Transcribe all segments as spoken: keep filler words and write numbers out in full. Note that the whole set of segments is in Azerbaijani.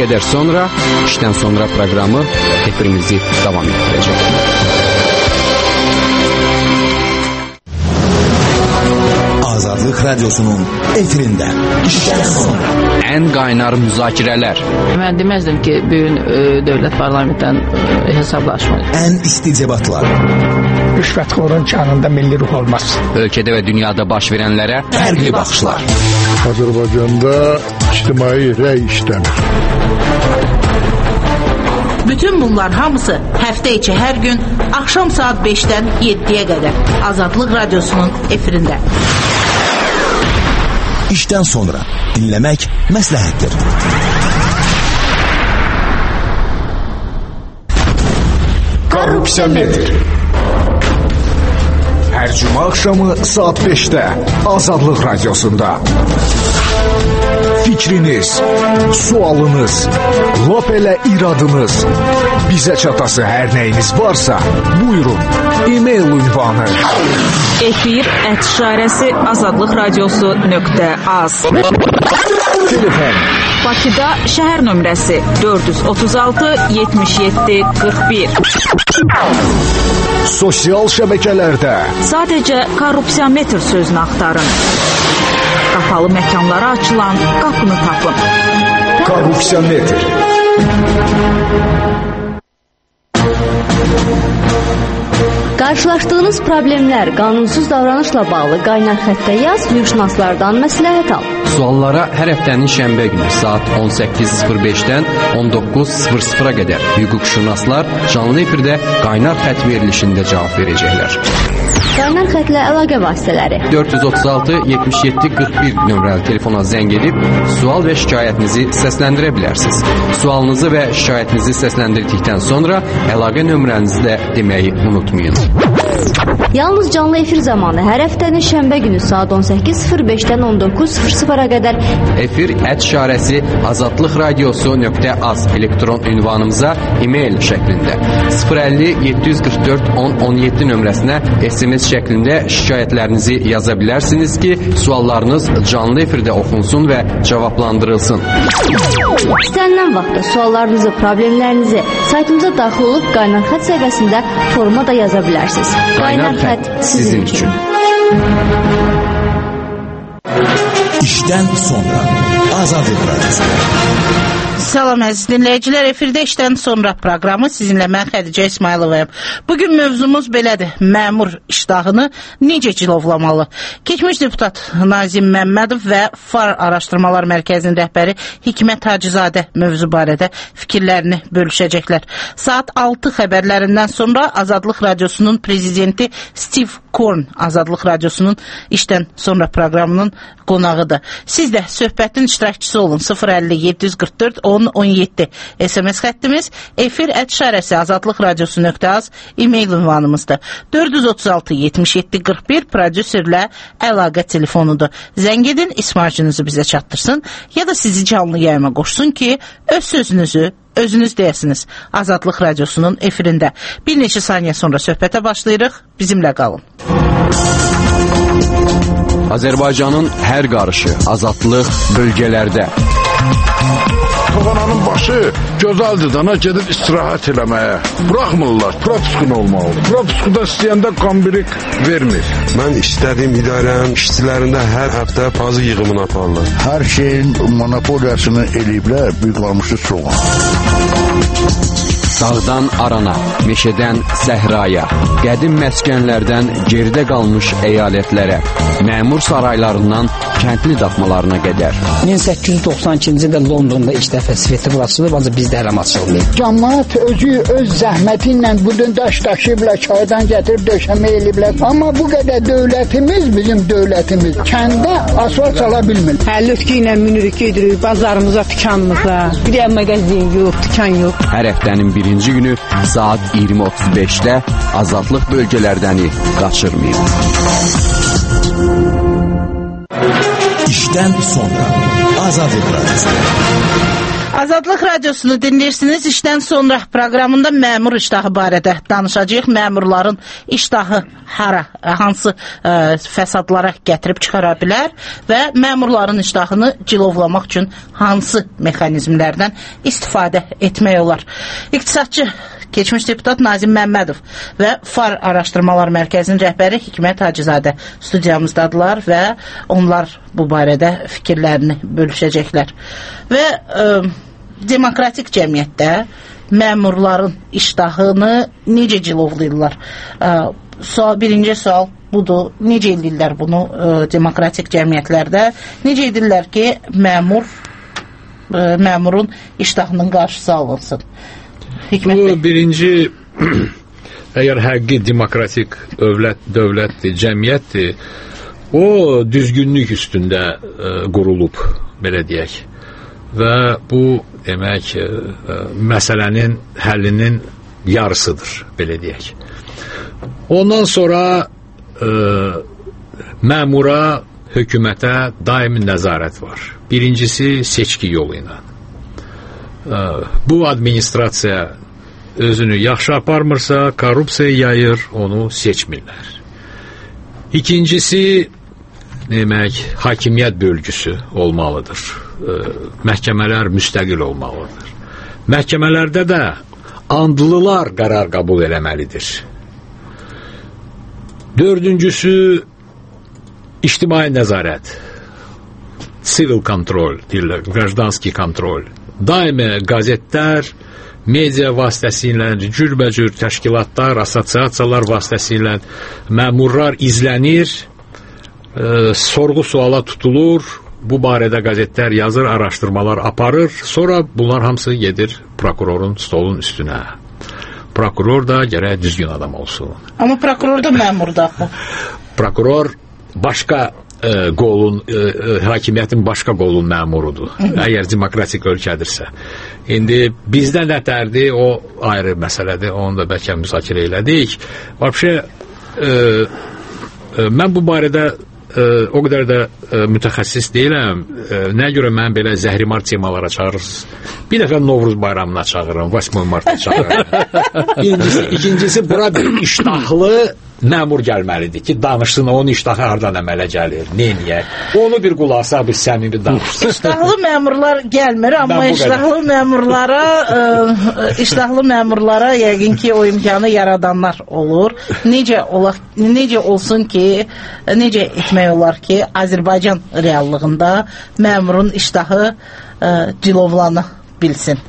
qədər sonra işdən sonra proqramı efirimizi davam etdirəcək. Azadlıq Radyosu'nun efirində işdən sonra ən qaynar müzakirələr. Mən deməzdim ki, bugün e, dövlət parlamentdən e, hesablaşmayır. Ən isti debatlar. Rüşvətxorun canında milli ruh olmaz. Ölkədə və dünyada baş verənlərə fərqli baxışlar. Azərbaycanda ictimai rəy işləmir. Bütün bunlar hamısı həftə içi hər gün axşam saat beşdən yeddiyə qədər Azadlıq Radyosu'nun efirində. İşdən sonra dinləmək məsləhətdir. Korrupsiya nedir? Hər cümə axşamı saat beşdə Azadlıq Radyosunda. Fikriniz, sualınız, lap elə iradınız, bizə çatası hər nəyiniz varsa, buyurun, e-mail ünvanı. Efir ət işarəsi azadlıq radiosu nöqtə az. Telefon Bakıda şəhər nömrəsi dörd yüz otuz altı yetmiş yeddi qırx bir. Sosial şəbəkələrdə Sadəcə korrupsiyametr sözünü axtarın. Qapalı məkanlara açılan qapını tapın. Korrupsiya nedir? Qarşılaşdığınız problemlər, qanunsuz davranışla bağlı qaynar xəttə yaz, hüquqşünaslardan məsləhət al. Suallara hər həftənin şənbə günü saat on səkkiz sıfır beşdən on doqquz sıfır sıfıra qədər hüquqşünaslar canlı efirdə qaynar xətt verilişində cavab verəcəklər. Qaynar xətlə əlaqə vasitələri dörd yüz otuz altı yetmiş yeddi qırx bir nömrəli telefona zəng edib sual və şikayətinizi səsləndirə bilərsiniz. Sualınızı və şikayətinizi səsləndirdikdən sonra əlaqə nömrənizi də deməyi unutmayın. Yalnız canlı efir zamanı hər həftənin şənbə günü saat on səkkiz sıfır beşdən on doqquz sıfır sıfıra qədər efir ət işarəsi azadlıq radiosu nöqtə az elektron ünvanımıza e-mail şəklində sıfır əlli yeddi yüz qırx dörd on on yeddi nömrəsinə S M S şəklində şikayətlərinizi yaza bilərsiniz ki, suallarınız canlı efirdə oxunsun və cavablandırılsın. İstənilən vaxtda suallarınızı, problemlərinizi saytımıza daxil olub qaynar xətt səhifəsində foruma da yaza bilərsiniz. Qaynar xətt sizin üçün. İşdən sonra Azadlıq Radyosu. Salam əziz dinləyicilər, efirdə işdən sonra proqramı sizinlə mən Xədicə İsmayılovayım. Bugün mövzumuz belədir, məmur iştahını necə cilovlamalı? Keçmiş deputat Nazim Məmmədov və Far Araşdırmalar Mərkəzinin rəhbəri Hikmət Hacızadə mövzu barədə fikirlərini bölüşəcəklər. Saat altı xəbərlərindən sonra Azadlıq Radyosu'nun prezidenti Steve Korn Azadlıq Radyosu'nun işdən sonra proqramının qonağıdır. Siz də söhbətin iştirakçısı olun. sıfır əlli yeddi yüz qırx dörd on on yeddi S M S xəttimiz, efir ət işarəsi azadlıq radiosu nöqtə az e-mail ünvanımızdır. dörd yüz otuz altı yetmiş yeddi qırx bir prodüserlə əlaqə telefonudur. Zəng edin, ismarcınızı bizə çatdırsın ya da sizi canlı yayıma qoşsun ki, öz sözünüzü özünüz deyəsiniz. Azadlıq Radyosu'nun efirində. Bir neçə saniyə sonra söhbətə başlayırıq. Bizimlə qalın. Azərbaycanın hər qarışı azadlıq bölgələrdə. Toğananın başı gözəldir dana gedib istirahət eləməyə. Buraxmırlar, propiskun olmalı. Propiskuda istəyəndə qambirik vermir. Mən istədiyim idarənin işçilərində hər həftə pazı yığımını aparırlar. Hər şeyin monopoliyasını eləyiblər, büyük qalmışı çox. Dağdan arana, meşədən səhraya, qədim məskənlərdən geridə qalmış əyalətlərə, məmur saraylarından kəndli daxmalarına qədər. min səkkiz yüz doxsan ikinci ildə Londonda ilk dəfə svetofor açılıb, ancaq bizdə hələm açılmayıb. Cəmaət özü öz zəhməti ilə budun daş daşıyıblar, çaydan gətirib döşəmə eləyiblər. Amma bu qədər dövlətimiz, bizim dövlətimiz kəndə asfalt çala bilmir. Həllütkü ilə minirik, gedirik bazarımıza, dükanımıza. Bir yer mağazin yox, dükan yox. Hər həftənin birinci günü saat iyirmi otuz beşdə azadlıq bölgələrdəni qaçırmayın. İşdən sonra Azadlıq Radyosu. Azadlıq Radiosunu dinləyirsiniz. İşdən sonra proqramında məmur iştahı barədə danışacağıq. Məmurların iştahı hara, hansı ə, fəsadlara gətirib çıxara bilər və məmurların iştahını cilovlamaq üçün hansı mexanizmlərdən istifadə etmək olar. İqtisadçı, keçmiş deputat Nazim Məmmədov və FAR Araşdırmalar Mərkəzinin rəhbəri Hikmət Hacızadə studiyamızdadılar və onlar bu barədə fikirlərini bölüşəcəklər. Və ə, demokratik cəmiyyətdə məmurların iştahını necə cilovlayırlar? Ə, sual, birinci sual budur. Necə edirlər bunu ə, demokratik cəmiyyətlərdə? Necə edirlər ki, məmur ə, məmurun iştahının qarşısı alınsın? Hikmət Bu Bey. birinci əgər həqiqi demokratik dövlət, dövlətdir, cəmiyyətdir, o düzgünlük üstündə ə, qurulub, belə deyək. Və bu demək ə, ə, məsələnin həllinin yarısıdır, belə deyək. Ondan sonra ə, məmura, hökumətə daimi nəzarət var. Birincisi seçki yolu ilə. Ə, bu administrasiya özünü yaxşı aparmırsa, korrupsiya yayır, onu seçmirlər. İkincisi, demək, hakimiyyət bölgüsü olmalıdır. Ə, məhkəmələr müstəqil olmalıdır. Məhkəmələrdə də andlılar qərar qəbul eləməlidir. Dördüncüsü, ictimai nəzarət. Civil kontrol, deyirlər, qrajdanski kontrol. Daimi qazetlər, media vasitəsilə, cürbəcür təşkilatlar, assosiasiyalar vasitəsilə məmurlar izlənir, e, sorğu suala tutulur, bu barədə qəzetlər yazır, araşdırmalar aparır, sonra bunlar hamısı gedir prokurorun stolun üstünə. Prokuror da gərək düzgün adam olsun. Amma prokuror da məmurdur axı. Prokuror başqa e, qolun, e, e, hakimiyyətin başqa qolun məmurudur. Əgər demokratik ölkədirsə. İndi bizdə nətərdir, o ayrı məsələdir. Onu da bəlkə müzakirə elədik. Vəbşə, e, e, mən bu barədə e, o qədər də e, mütəxəssis deyiləm. E, nəyə görə mən belə zəhrimar temalara çağırırsınız? Bir dəfə Novruz bayramına çağırıram, osmay martda çağırıram. İkincisi, ikincisi bura bir iştahlı məmur gəlməlidir ki, danışsın, onun iştahı hardan əmələ gəlir, neyniyə. Onu bir qulaqsa, bir səmimi danışsın. İştahlı məmurlar gəlmir, amma iştahlı məmurlara ə, iştahlı məmurlara yəqin ki, o imkanı yaradanlar olur. Necə ola, necə olsun ki, necə etmək olar ki, Azərbaycan reallığında məmurun iştahı ə, cilovlana bilsin.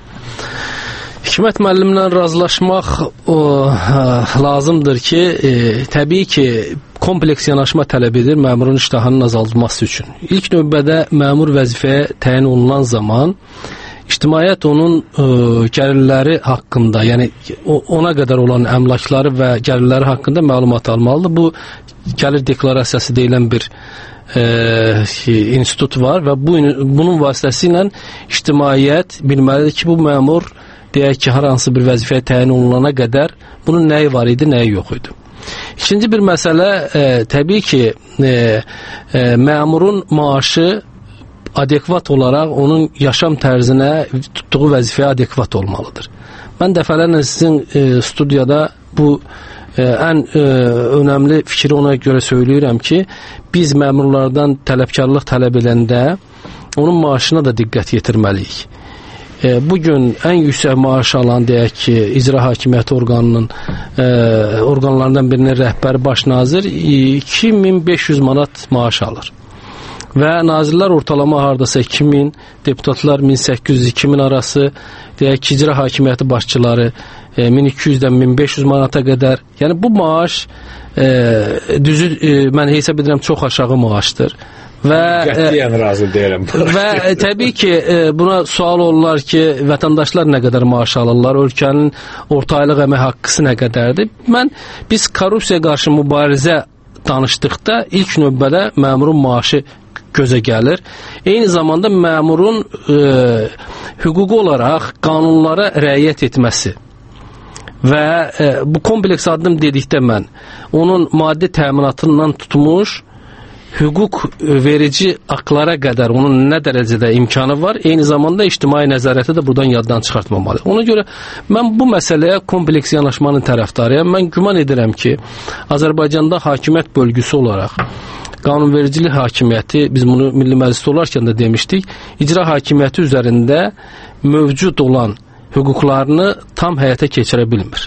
Hikmət müəllimlə razılaşmaq o, ə, lazımdır ki, e, təbii ki, kompleks yanaşma tələb edir məmurun iştahının azaldılması üçün. İlk növbədə məmur vəzifəyə təyin olunan zaman ictimaiyyət onun ə, gəlirləri haqqında, yəni ona qədər olan əmlakları və gəlirləri haqqında məlumat almalıdır. Bu gəlir deklarasiyası deyilən bir ə, institut var və bu, bunun vasitəsilə ictimaiyyət bilməlidir ki, bu məmur deyək ki, hər hansı bir vəzifəyə təyin olunana qədər bunun nəyi var idi, nəyi yox idi. İkinci bir məsələ, e, təbii ki, e, e, məmurun maaşı adekvat olaraq onun yaşam tərzinə, tutduğu vəzifəyə adekvat olmalıdır. Mən dəfələrlə sizin e, studiyada bu e, ən e, önəmli fikri ona görə söyləyirəm ki, biz məmurlardan tələbkarlıq tələb edəndə onun maaşına da diqqət yetirməliyik. Bugün ən yüksək maaş alan, deyək ki, icra hakimiyyəti orqanının e, orqanlarından birinin rəhbəri baş nazir iki min beş yüz manat maaş alır. Və nazirlər ortalama hardasa iki min, deputatlar min səkkiz yüz iki min arası, deyək ki, icra hakimiyyəti başçıları e, min iki yüzdən min beş yüz manata qədər. Yəni bu maaş e, düzü, e, mən hesab edirəm, çox aşağı maaşdır. Və qətiyyən razı deyirəm. Və təbii ki, buna sual olurlar ki, vətəndaşlar nə qədər maaş alırlar, ölkənin orta aylıq əmək haqqısı nə qədərdir? Mən, biz korrupsiyaya qarşı mübarizə danışdıqda ilk növbədə məmurun maaşı gözə gəlir. Eyni zamanda məmurun e, hüquqi olaraq qanunlara riayət etməsi və e, bu kompleks addım dedikdə mən onun maddi təminatından tutmuş hüquq verici aktlara qədər onun nə dərəcədə imkanı var, eyni zamanda ictimai nəzarəti də buradan yaddan çıxartmamalı. Ona görə mən bu məsələyə kompleks yanaşmanın tərəfdarıyam. Mən güman edirəm ki, Azərbaycanda hakimiyyət bölgüsü olaraq qanunvericilik hakimiyyəti, biz bunu Milli Məclisdə olarkən də demişdik, icra hakimiyyəti üzərində mövcud olan hüquqlarını tam həyata keçirə bilmir.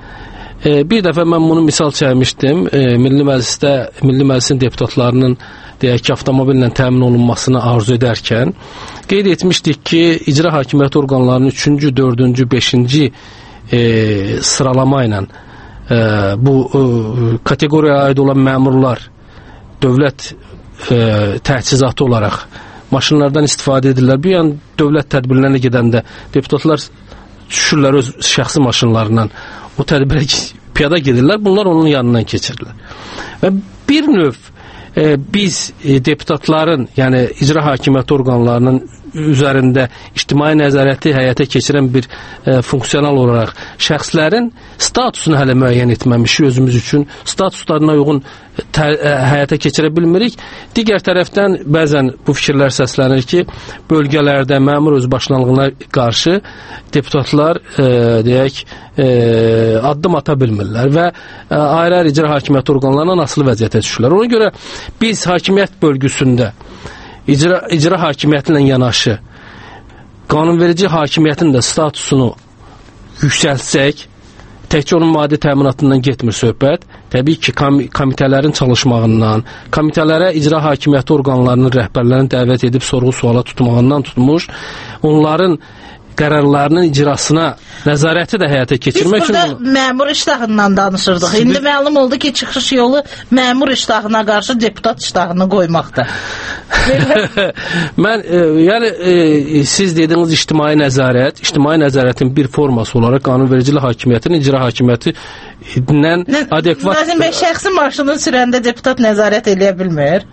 E, bir dəfə mən bunu misal çəkmişdim. E, Milli Məclisdə Milli Məclisin deputatlarının deyək ki, avtomobillə təmin olunmasını arzu edərkən qeyd etmişdik ki, icra hakimiyyəti orqanlarının üçüncü, dördüncü, beşinci e, sıralama ilə e, bu e, kateqoriyaya aid olan məmurlar dövlət e, təchizatı olaraq maşınlardan istifadə edirlər. Bir yan dövlət tədbirlərinə gedəndə deputatlar düşürlər öz şəxsi maşınlarından o tədbirə piyada gedirlər, bunlar onun yanından keçirlər. Və bir növ e, biz e, deputatların, yəni icra hakimiyyəti orqanlarının üzərində ictimai nəzarəti həyata keçirən bir e, funksional olaraq şəxslərin statusunu hələ müəyyən etməmişik özümüz üçün. Statuslarına uyğun tə, ə, həyata keçirə bilmirik. Digər tərəfdən bəzən bu fikirlər səslənir ki, bölgələrdə məmur özbaşınalığına qarşı deputatlar e, deyək e, addım ata bilmirlər və e, ayrı-ayrı icra hakimiyyəti orqanlarından asılı vəziyyətə düşürlər. Ona görə biz hakimiyyət bölgüsündə icra, icra hakimiyyəti ilə yanaşı qanunverici hakimiyyətin də statusunu yüksəltsək, təkcə onun maddi təminatından getmir söhbət. Təbii ki, komitələrin çalışmağından, komitələrə icra hakimiyyəti orqanlarının rəhbərlərini dəvət edib sorğu-suala tutmağından tutmuş, onların qərarlarının icrasına nəzarəti də həyata keçirmək üçün... Biz burada məmur iştahından danışırdıq. Siz... İndi məlum oldu ki, çıxış yolu məmur iştahına qarşı deputat iştahını qoymaqda. Mən, e, yəni, e, siz dediyiniz ictimai nəzarət, ictimai nəzarətin bir forması olaraq qanunvericilik hakimiyyətinin icra hakimiyyəti ilə adekvat... Nazim bəy, şəxsi maşını sürəndə deputat nəzarət eləyə bilmir.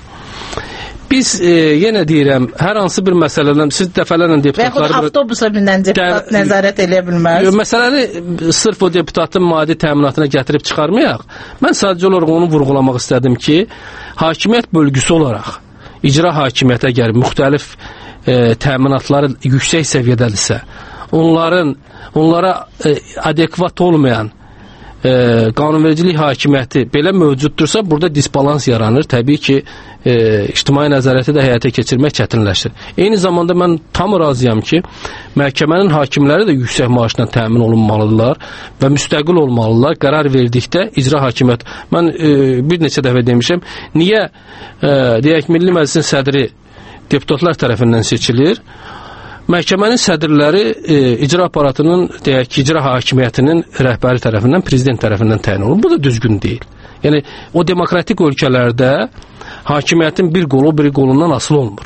Biz e, yenə deyirəm, hər hansı bir məsələdən siz dəfələrlə deputatları... Və yaxud avtobusa minən deputat də, nəzarət eləyə bilməz. Məsələni sırf o deputatın maddi təminatına gətirib çıxarmayaq. Mən sadəcə olaraq onu vurğulamaq istədim ki, hakimiyyət bölgüsü olaraq icra hakimiyyətə gəlir, müxtəlif e, təminatları yüksək səviyyədədirsə, onların, onlara e, adekvat olmayan e, qanunvericilik hakimiyyəti belə mövcuddursa, burada disbalans yaranır. Təbii ki, e, ictimai nəzarəti də həyata keçirmək çətinləşir. Eyni zamanda mən tam razıyam ki, məhkəmənin hakimləri də yüksək maaşla təmin olunmalıdırlar və müstəqil olmalıdırlar. Qərar verdikdə icra hakimiyyəti. Mən e, bir neçə dəfə demişəm, niyə e, deyək Milli Məclisin sədri deputatlar tərəfindən seçilir? Məhkəmənin sədrləri e, icra aparatının, deyək ki, icra hakimiyyətinin rəhbəri tərəfindən, prezident tərəfindən təyin olunur. Bu da düzgün deyil. Yəni, o demokratik ölkələrdə hakimiyyətin bir qolu, bir qolundan asılı olmur.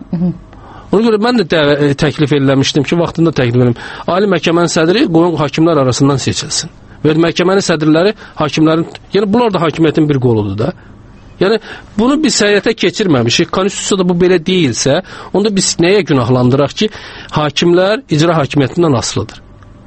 Ona görə mən də də təklif eləmişdim ki, vaxtında təklif edim. Ali məhkəmənin sədri qoyun hakimlər arasından seçilsin. Və məhkəmənin sədrləri hakimlərin, yəni bunlar da hakimiyyətin bir qoludur da. Yəni, bunu biz həyata keçirməmişik. Konstitusiyada bu belə deyilsə, onda biz nəyə günahlandıraq ki, hakimlər icra hakimiyyətindən asılıdır.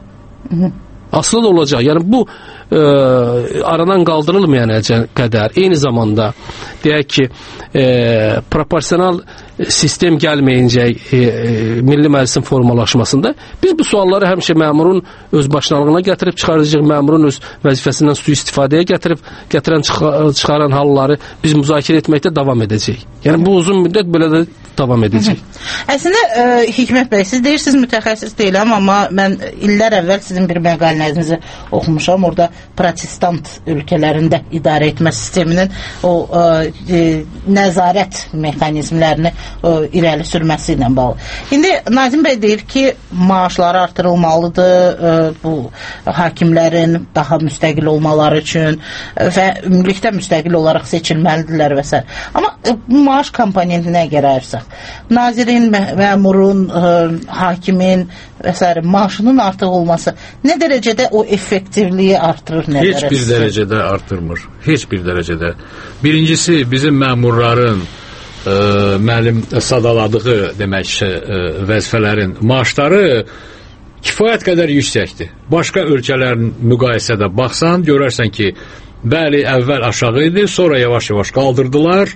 Asılı da olacaq. Yəni, bu e, aradan qaldırılmayana qədər, eyni zamanda deyək ki, e, proporsional sistem gəlməyincə e, e, Milli Məclisin formalaşmasında biz bu sualları həmişə məmurun öz başlanğına gətirib çıxaracaq, məmurun öz vəzifəsindən sui-istifadəyə gətirib gətirən çıxaran halları biz müzakirə etməkdə davam edəcək. Yəni bu uzun müddət belə də davam edəcək. Əslində e, Hikmət bəy, siz deyirsiniz mütəxəssis deyiləm, amma mən illər əvvəl sizin bir məqalənizinizi oxumuşam. Orada protestant ölkələrində idarə etmə sisteminin o e, nəzarət mexanizmlərini o, irəli sürməsi ilə bağlı. İndi Nazim bəy deyir ki, maaşları artırılmalıdır, e, bu hakimlərin daha müstəqil olmaları üçün və ümumilikdə müstəqil olaraq seçilməlidirlər və s. Amma e, maaş komponentinə gərərsək, nazirin, məmurun, e, hakimin və s. maaşının artıq olması nə dərəcədə o effektivliyi artırır? Nə Heç bir dərəcədə artırmır. Heç bir dərəcədə. Birincisi, bizim məmurların e, mənim sadaladığı demək e, vəzifələrin maaşları kifayət qədər yüksəkdir. Başqa ölkələrin müqayisədə baxsan, görərsən ki, bəli, əvvəl aşağı idi, sonra yavaş-yavaş qaldırdılar.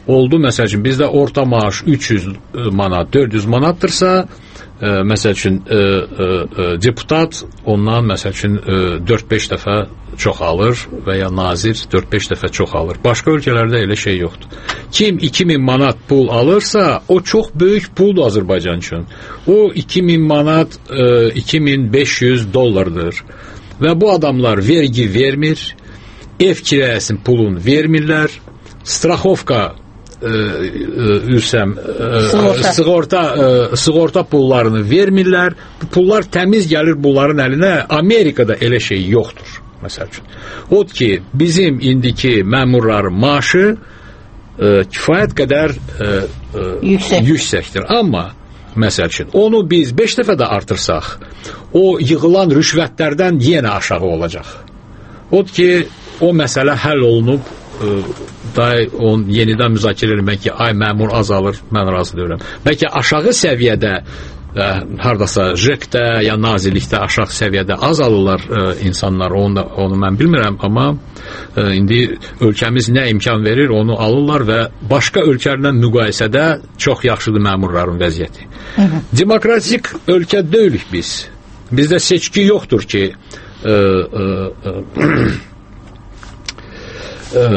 oldu, məsəl üçün bizdə orta maaş üç yüz manat, dörd yüz manatdırsa, ə, məsəl üçün ə, ə, ə, deputat ondan məsəl üçün dörd beş dəfə çox alır və ya nazir dörd beş dəfə çox alır. Başqa ölkələrdə elə şey yoxdur. Kim iki min manat pul alırsa, o çox böyük puldur Azərbaycan üçün. O iki min manat ə, iki min beş yüz dollardır. Və bu adamlar vergi vermir, ev kirayəsinin pulunu vermirlər, straxovka üsəm sığorta sığorta, sığorta pullarını vermirlər. Bu pullar təmiz gəlir bunların əlinə. Amerikada elə şey yoxdur, məsəl üçün. Odur ki, bizim indiki məmurların maaşı ə, kifayət qədər ə, ə, Yüksək. yüksəkdir. Amma məsəl üçün onu biz beş dəfə də artırsaq, o yığılan rüşvətlərdən yenə aşağı olacaq. Odur ki, o məsələ həll olunub, day on yenidən müzakirə etmək ki, ay məmur azalır, mən razı deyirəm. Bəlkə aşağı səviyyədə ə, hardasa J E C-də ya nazirlikdə aşağı səviyyədə azalırlar ə, insanlar, onu, da, onu mən bilmirəm, amma ə, indi ölkəmiz nə imkan verir, onu alırlar və başqa ölkələrlə müqayisədə çox yaxşıdır məmurların vəziyyəti. Hı -hı. Demokratik ölkə deyilik biz. Bizdə seçki yoxdur ki, ə, ə, ə, Ə,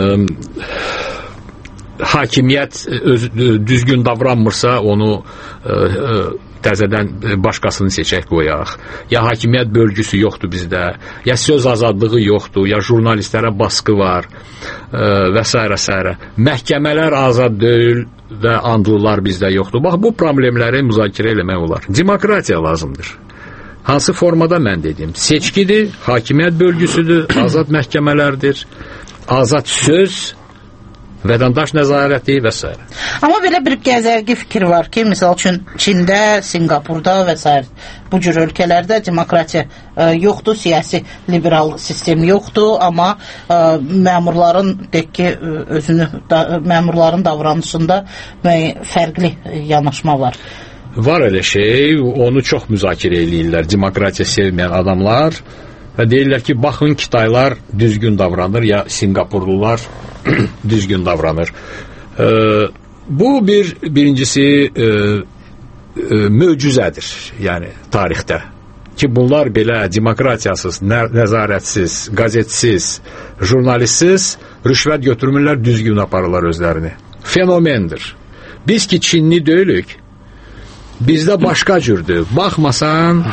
hakimiyyət öz, düzgün davranmırsa onu ə, ə, təzədən başqasını seçək qoyaq. Ya hakimiyyət bölgüsü yoxdur bizdə, ya söz azadlığı yoxdur, ya jurnalistlərə baskı var ə, və s. s. Məhkəmələr azad deyil və andlılar bizdə yoxdur. Bax, bu problemləri müzakirə eləmək olar. Demokratiya lazımdır. Hansı formada mən dedim? Seçkidir, hakimiyyət bölgüsüdür, azad məhkəmələrdir, azad söz, vətəndaş nəzarəti və s. Amma belə bir gəzərgi fikir var ki, misal üçün Çində, Singapurda və s. bu cür ölkələrdə demokratiya ə, yoxdur, siyasi liberal sistem yoxdur, amma ə, məmurların deyək ki, özünü da, məmurların davranışında fərqli yanaşma var. Var elə şey, onu çox müzakirə eləyirlər demokratiya sevməyən adamlar. Və deyirlər ki, baxın Kitaylar düzgün davranır, ya Singapurlular düzgün davranır. E, bu bir, birincisi e, e, möcüzədir, yəni tarixdə. Ki bunlar belə demokratiyasız, nə, nəzarətsiz, qazetsiz, jurnalistsiz rüşvət götürmürlər, düzgün aparırlar özlərini. Fenomendir. Biz ki Çinli deyilik, bizdə başqa cürdür. Baxmasan,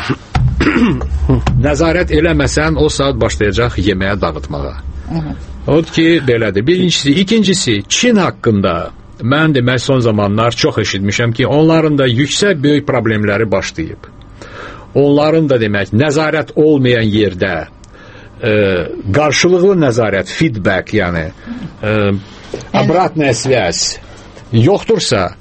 nəzarət eləməsən, o saat başlayacaq yeməyə dağıtmağa. Odur ki, belədir. Birincisi. İkincisi, Çin haqqında mən demək son zamanlar çox eşitmişəm ki, onların da yüksək böyük problemləri başlayıb. Onların da demək, nəzarət olmayan yerdə e, qarşılıqlı nəzarət, feedback, yəni e, obratная связь yoxdursa,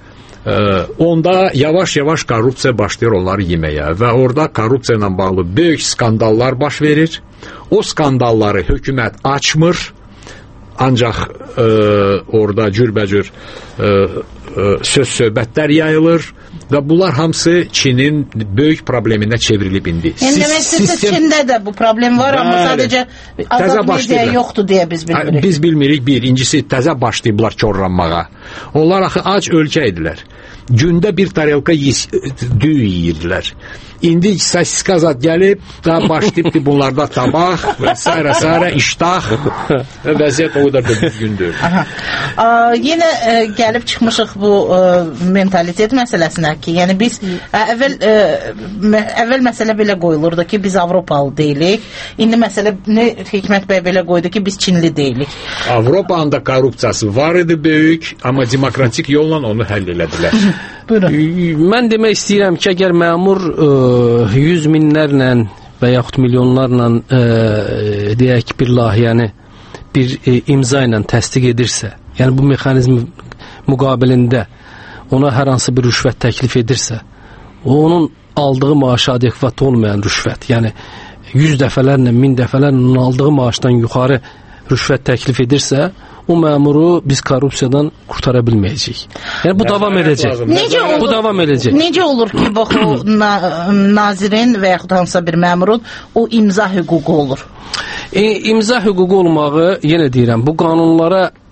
onda yavaş-yavaş korrupsiya başlayır onları yeməyə və orada korrupsiya ilə bağlı böyük skandallar baş verir. O skandalları hökumət açmır, ancaq e, orada cürbəcür e, e, söz-söhbətlər yayılır və bunlar hamısı Çinin böyük probleminə çevrilib indi. Yəni demək istəsə Çində də bu problem var, amma sadəcə azad media yoxdur deyə biz bilmirik. Biz bilmirik, bir. İkincisi, təzə başlayıblar korlanmağa. Onlar axı ac ölkə idilər. Gündə bir tarelka düyü yiyirdilər. İndi sasisika zat gəlib, daha başlayıbdır bunlarda tabaq və s. s. iştah və vəziyyət o qədər də düzgündür. Yenə ə, gəlib çıxmışıq bu ə, mentalitet məsələsinə ki, yəni biz ə, əvvəl, ə, mə, əvvəl məsələ belə qoyulurdu ki, biz Avropalı deyilik. İndi məsələ nə Hikmət bəy belə qoydu ki, biz Çinli deyilik. Avropanın da korrupsiyası var idi böyük, amma demokratik yolla onu həll elədilər. Buyurun. Mən demək istəyirəm ki, əgər məmur ə, yüz minlərlə və yaxud milyonlarla ə, deyək bir layihəni bir ə, imza ilə təsdiq edirsə, yəni bu mexanizm müqabilində ona hər hansı bir rüşvət təklif edirsə, onun aldığı maaşa adekvat olmayan rüşvət, yəni yüz dəfələrlə, min dəfələrlə onun aldığı maaşdan yuxarı rüşvət təklif edirsə, o məmuru biz korrupsiyadan qurtara bilməyəcəyik. Yəni bu davam edəcək. Necə olur, bu davam edəcək. Necə olur ki, bax o na nazirin və yaxud hansısa bir məmurun o imza hüququ olur? E, imza hüququ olmağı, yenə deyirəm, bu qanunlara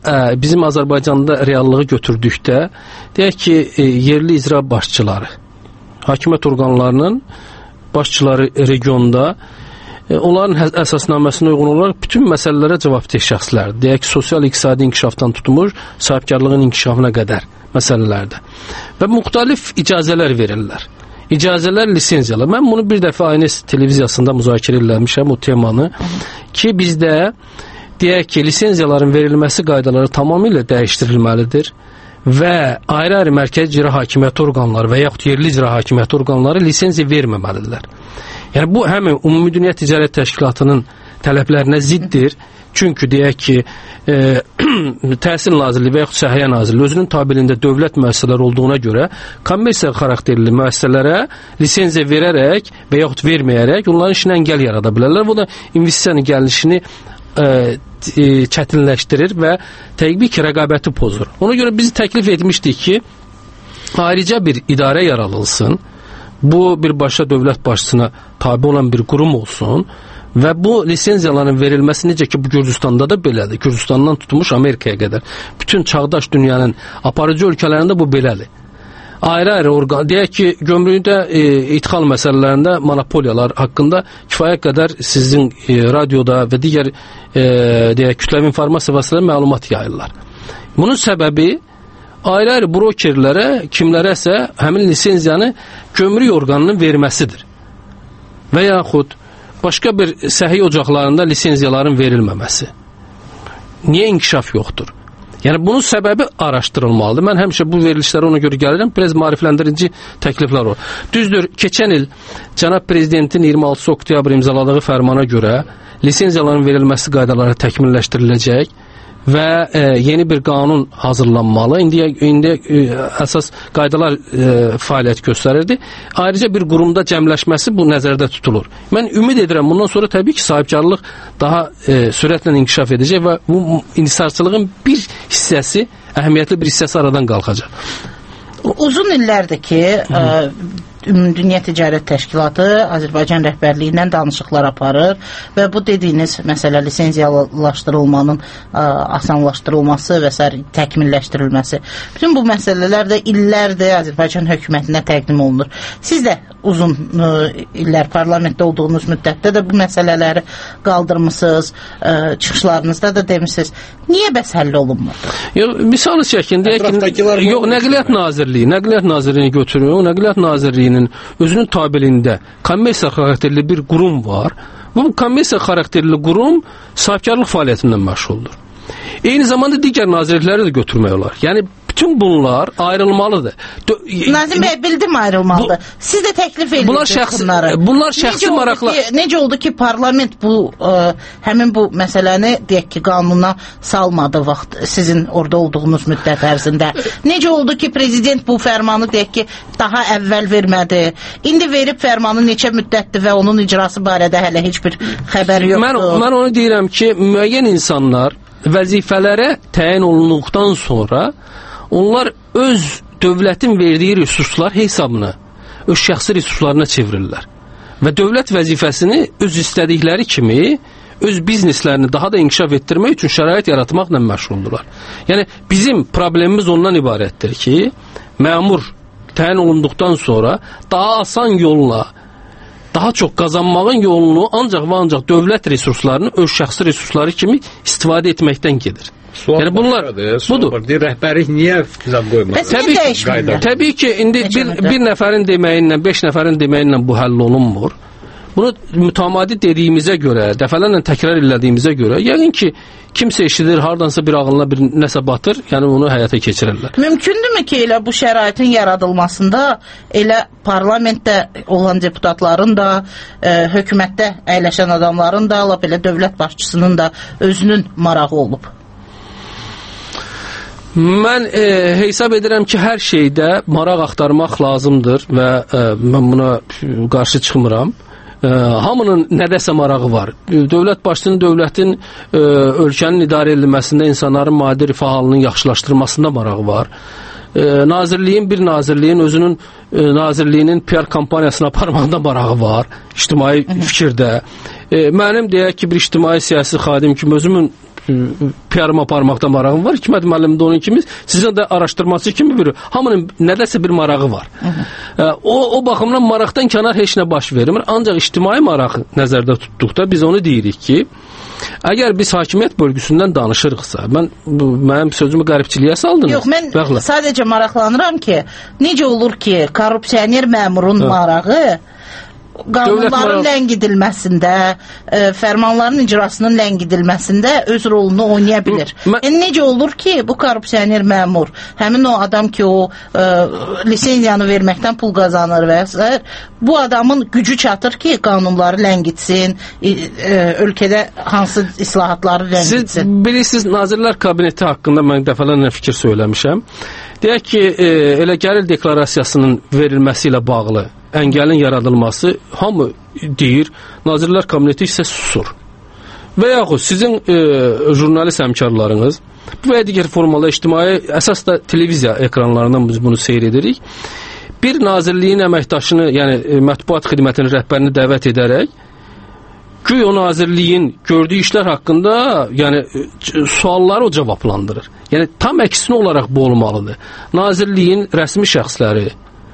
ə, bizim Azərbaycanda reallığı götürdükdə, deyək ki, e, yerli icra başçıları, hakimiyyət orqanlarının başçıları regionda e, onların əsasnaməsinə uyğun olaraq bütün məsələlərə cavabdeh şəxslərdir. Deyək ki, sosial-iqtisadi inkişafdan tutmuş, sahibkarlığın inkişafına qədər məsələlərdə. Və müxtəlif icazələr verirlər. İcazələr, lisenziyalar. Mən bunu bir dəfə aynı televiziyasında müzakirə eləmişəm o temanı ki, bizdə deyək ki, lisenziyaların verilməsi qaydaları tamamilə dəyişdirilməlidir və ayrı-ayrı mərkəzi icra hakimiyyəti orqanları və yaxud yerli icra hakimiyyəti orqanları lisenziya verməməlidirlər. Yəni bu həmin Ümumdünya Ticarət Təşkilatının tələblərinə ziddir. Çünki deyək ki, e, Təhsil Nazirliyi və yaxud Səhiyyə Nazirliyi özünün tabeliyində dövlət müəssisələri olduğuna görə kommersiya xarakterli müəssisələrə lisenziya verərək və yaxud verməyərək onların işinə əngəl yarada bilərlər. Bu da investisiyanın gəlişini e, e, çətinləşdirir və təbii ki, rəqabəti pozur. Ona görə biz təklif etmişdik ki, ayrıca bir idarə yaradılsın. Bu birbaşa dövlət başçısına tabi olan bir qurum olsun. Və bu lisenziyaların verilməsi necə ki bu Gürcüstanda da belədir. Gürcüstandan tutmuş Amerikaya qədər. Bütün çağdaş dünyanın aparıcı ölkələrində bu belədir. Ayrı-ayrı orqan, deyək ki, gömrükdə e, ithal məsələlərində monopoliyalar haqqında kifayət qədər sizin e, radioda və digər e, deyək, kütləvi informasiya vasitələrində məlumat yayırlar. Bunun səbəbi ayrı-ayrı brokerlərə, kimlərəsə həmin lisenziyanı gömrük orqanının verməsidir. Və yaxud başqa bir səhiyyə ocaqlarında lisenziyaların verilməməsi. Niyə inkişaf yoxdur? Yəni bunun səbəbi araşdırılmalıdır. Mən həmişə bu verilişlərə ona görə gəlirəm. Biraz maarifləndirici təkliflər olur. Düzdür, keçən il cənab prezidentin iyirmi altısı oktyabr imzaladığı fərmana görə lisenziyaların verilməsi qaydaları təkmilləşdiriləcək və e, yeni bir qanun hazırlanmalı. İndi, indi e, əsas qaydalar e, fəaliyyət göstərirdi. Ayrıca bir qurumda cəmləşməsi bu nəzərdə tutulur. Mən ümid edirəm, bundan sonra təbii ki, sahibkarlıq daha e, sürətlə inkişaf edəcək və bu inhisarçılığın bir hissəsi, əhəmiyyətli bir hissəsi aradan qalxacaq. Uzun illərdir ki, ə, Ümumdünya Ticarət Təşkilatı Azərbaycan rəhbərliyi ilə danışıqlar aparır və bu dediyiniz məsələ lisenziyalaşdırılmanın ə, asanlaşdırılması və s. təkmilləşdirilməsi. Bütün bu məsələlər də illərdir Azərbaycan hökumətinə təqdim olunur. Siz də uzun ə, illər parlamentdə olduğunuz müddətdə də bu məsələləri qaldırmısınız, ə, çıxışlarınızda da demişsiniz. Niyə bəs həll olunmadı? Yox, misal çəkin, deyək ki, yox, Nəqliyyat Nazirliyi, Nəqliyyat Nazirliyini götürün, Nəqliyyat Nazirliyinin özünün tabeliyində kommersiya xarakterli bir qurum var. Bu kommersiya xarakterli qurum sahibkarlıq fəaliyyətindən məşğuldur. Eyni zamanda digər nazirlikləri də götürmək olar. Yəni bütün bunlar ayrılmalıdır. Nazim bəy, bildim ayrılmalıdır. Bu, Siz də təklif edirsiniz bunlar şəxsi, bunları. Bunlar şəxsi maraqla... Ki, necə oldu ki, parlament bu ə, həmin bu məsələni deyək ki, qanuna salmadı vaxt sizin orada olduğunuz müddət ərzində. Necə oldu ki, prezident bu fərmanı deyək ki, daha əvvəl vermədi. İndi verib fərmanı neçə müddətdir və onun icrası barədə hələ heç bir xəbər yoxdur. Mən, mən onu deyirəm ki, müəyyən insanlar vəzifələrə təyin olunduqdan sonra onlar öz dövlətin verdiyi resurslar hesabına, öz şəxsi resurslarına çevirirlər. Və dövlət vəzifəsini öz istədikləri kimi, öz bizneslərini daha da inkişaf etdirmək üçün şərait yaratmaqla məşğuldurlar. Yəni, bizim problemimiz ondan ibarətdir ki, məmur təyin olunduqdan sonra daha asan yolla, daha çox qazanmağın yolunu ancaq və ancaq dövlət resurslarını öz şəxsi resursları kimi istifadə etməkdən gedir. Sual yəni bunlar budur. Deyir, rəhbərlik niyə fizad qoymur? Təbii ki, təbii ki, indi bir, bir nəfərin deməyinlə, beş nəfərin deməyinlə bu həll olunmur. Bunu mütəmadi dediyimizə görə, dəfələrlə təkrar elədiyimizə görə, yəqin ki, kimsə eşidir, hardansa bir ağılına bir nəsə batır, yəni onu həyata keçirirlər. Mümkündürmü ki, elə bu şəraitin yaradılmasında elə parlamentdə olan deputatların da, e, hökumətdə əyləşən adamların da, lap elə dövlət başçısının da özünün marağı olub? Mən e, hesab edirəm ki, hər şeydə maraq axtarmaq lazımdır və e, mən buna qarşı çıxmıram. E, hamının nədəsə marağı var. Dövlət başçısının, dövlətin e, ölkənin idarə edilməsində insanların maddi rifah halının yaxşılaşdırılmasında marağı var. E, nazirliyin, bir nazirliyin özünün e, nazirliyinin P R kampaniyasına aparmaqda marağı var, ictimai fikirdə. E, mənim deyək ki, bir ictimai siyasi xadim kimi özümün P R-ımı aparmaqda marağım var. Hikmət müəllim də onun kimi, sizin də araşdırması kimi bir, hamının nədəsə bir marağı var. O, o baxımdan maraqdan kənar heç nə baş vermir. Ancaq ictimai maraq nəzərdə tutduqda biz onu deyirik ki, əgər biz hakimiyyət bölgüsündən danışırıqsa, mən bu, mənim sözümü qəribçiliyə saldınız. Yox, mən Bəxlə. sadəcə maraqlanıram ki, necə olur ki, korrupsioner məmurun Hı. marağı qanunların ləngidilməsində, e, fərmanların icrasının ləngidilməsində öz rolunu oynaya bilir. Mən... E, necə olur ki, bu korrupsioner məmur, həmin o adam ki, o e, lisenziyanı verməkdən pul qazanır və s. bu adamın gücü çatır ki, qanunları ləngitsin, e, e, ölkədə hansı islahatları ləngitsin. Siz bilirsiniz, Nazirlər Kabineti haqqında mən dəfələrlə fikir söyləmişəm. Deyək ki, e, elə gəlir deklarasiyasının verilməsi ilə bağlı əngəlin yaradılması hamı deyir, Nazirlər Kabineti isə susur. Və yaxud sizin e, jurnalist həmkarlarınız və ya digər formalı ictimai, əsas da televiziya ekranlarından biz bunu seyr edirik. Bir nazirliyin əməkdaşını, yəni e, mətbuat xidmətinin rəhbərini dəvət edərək, güya o nazirliyin gördüyü işlər haqqında yəni, sualları o cavablandırır. Yəni, tam əksinə olaraq bu olmalıdır. Nazirliyin rəsmi şəxsləri,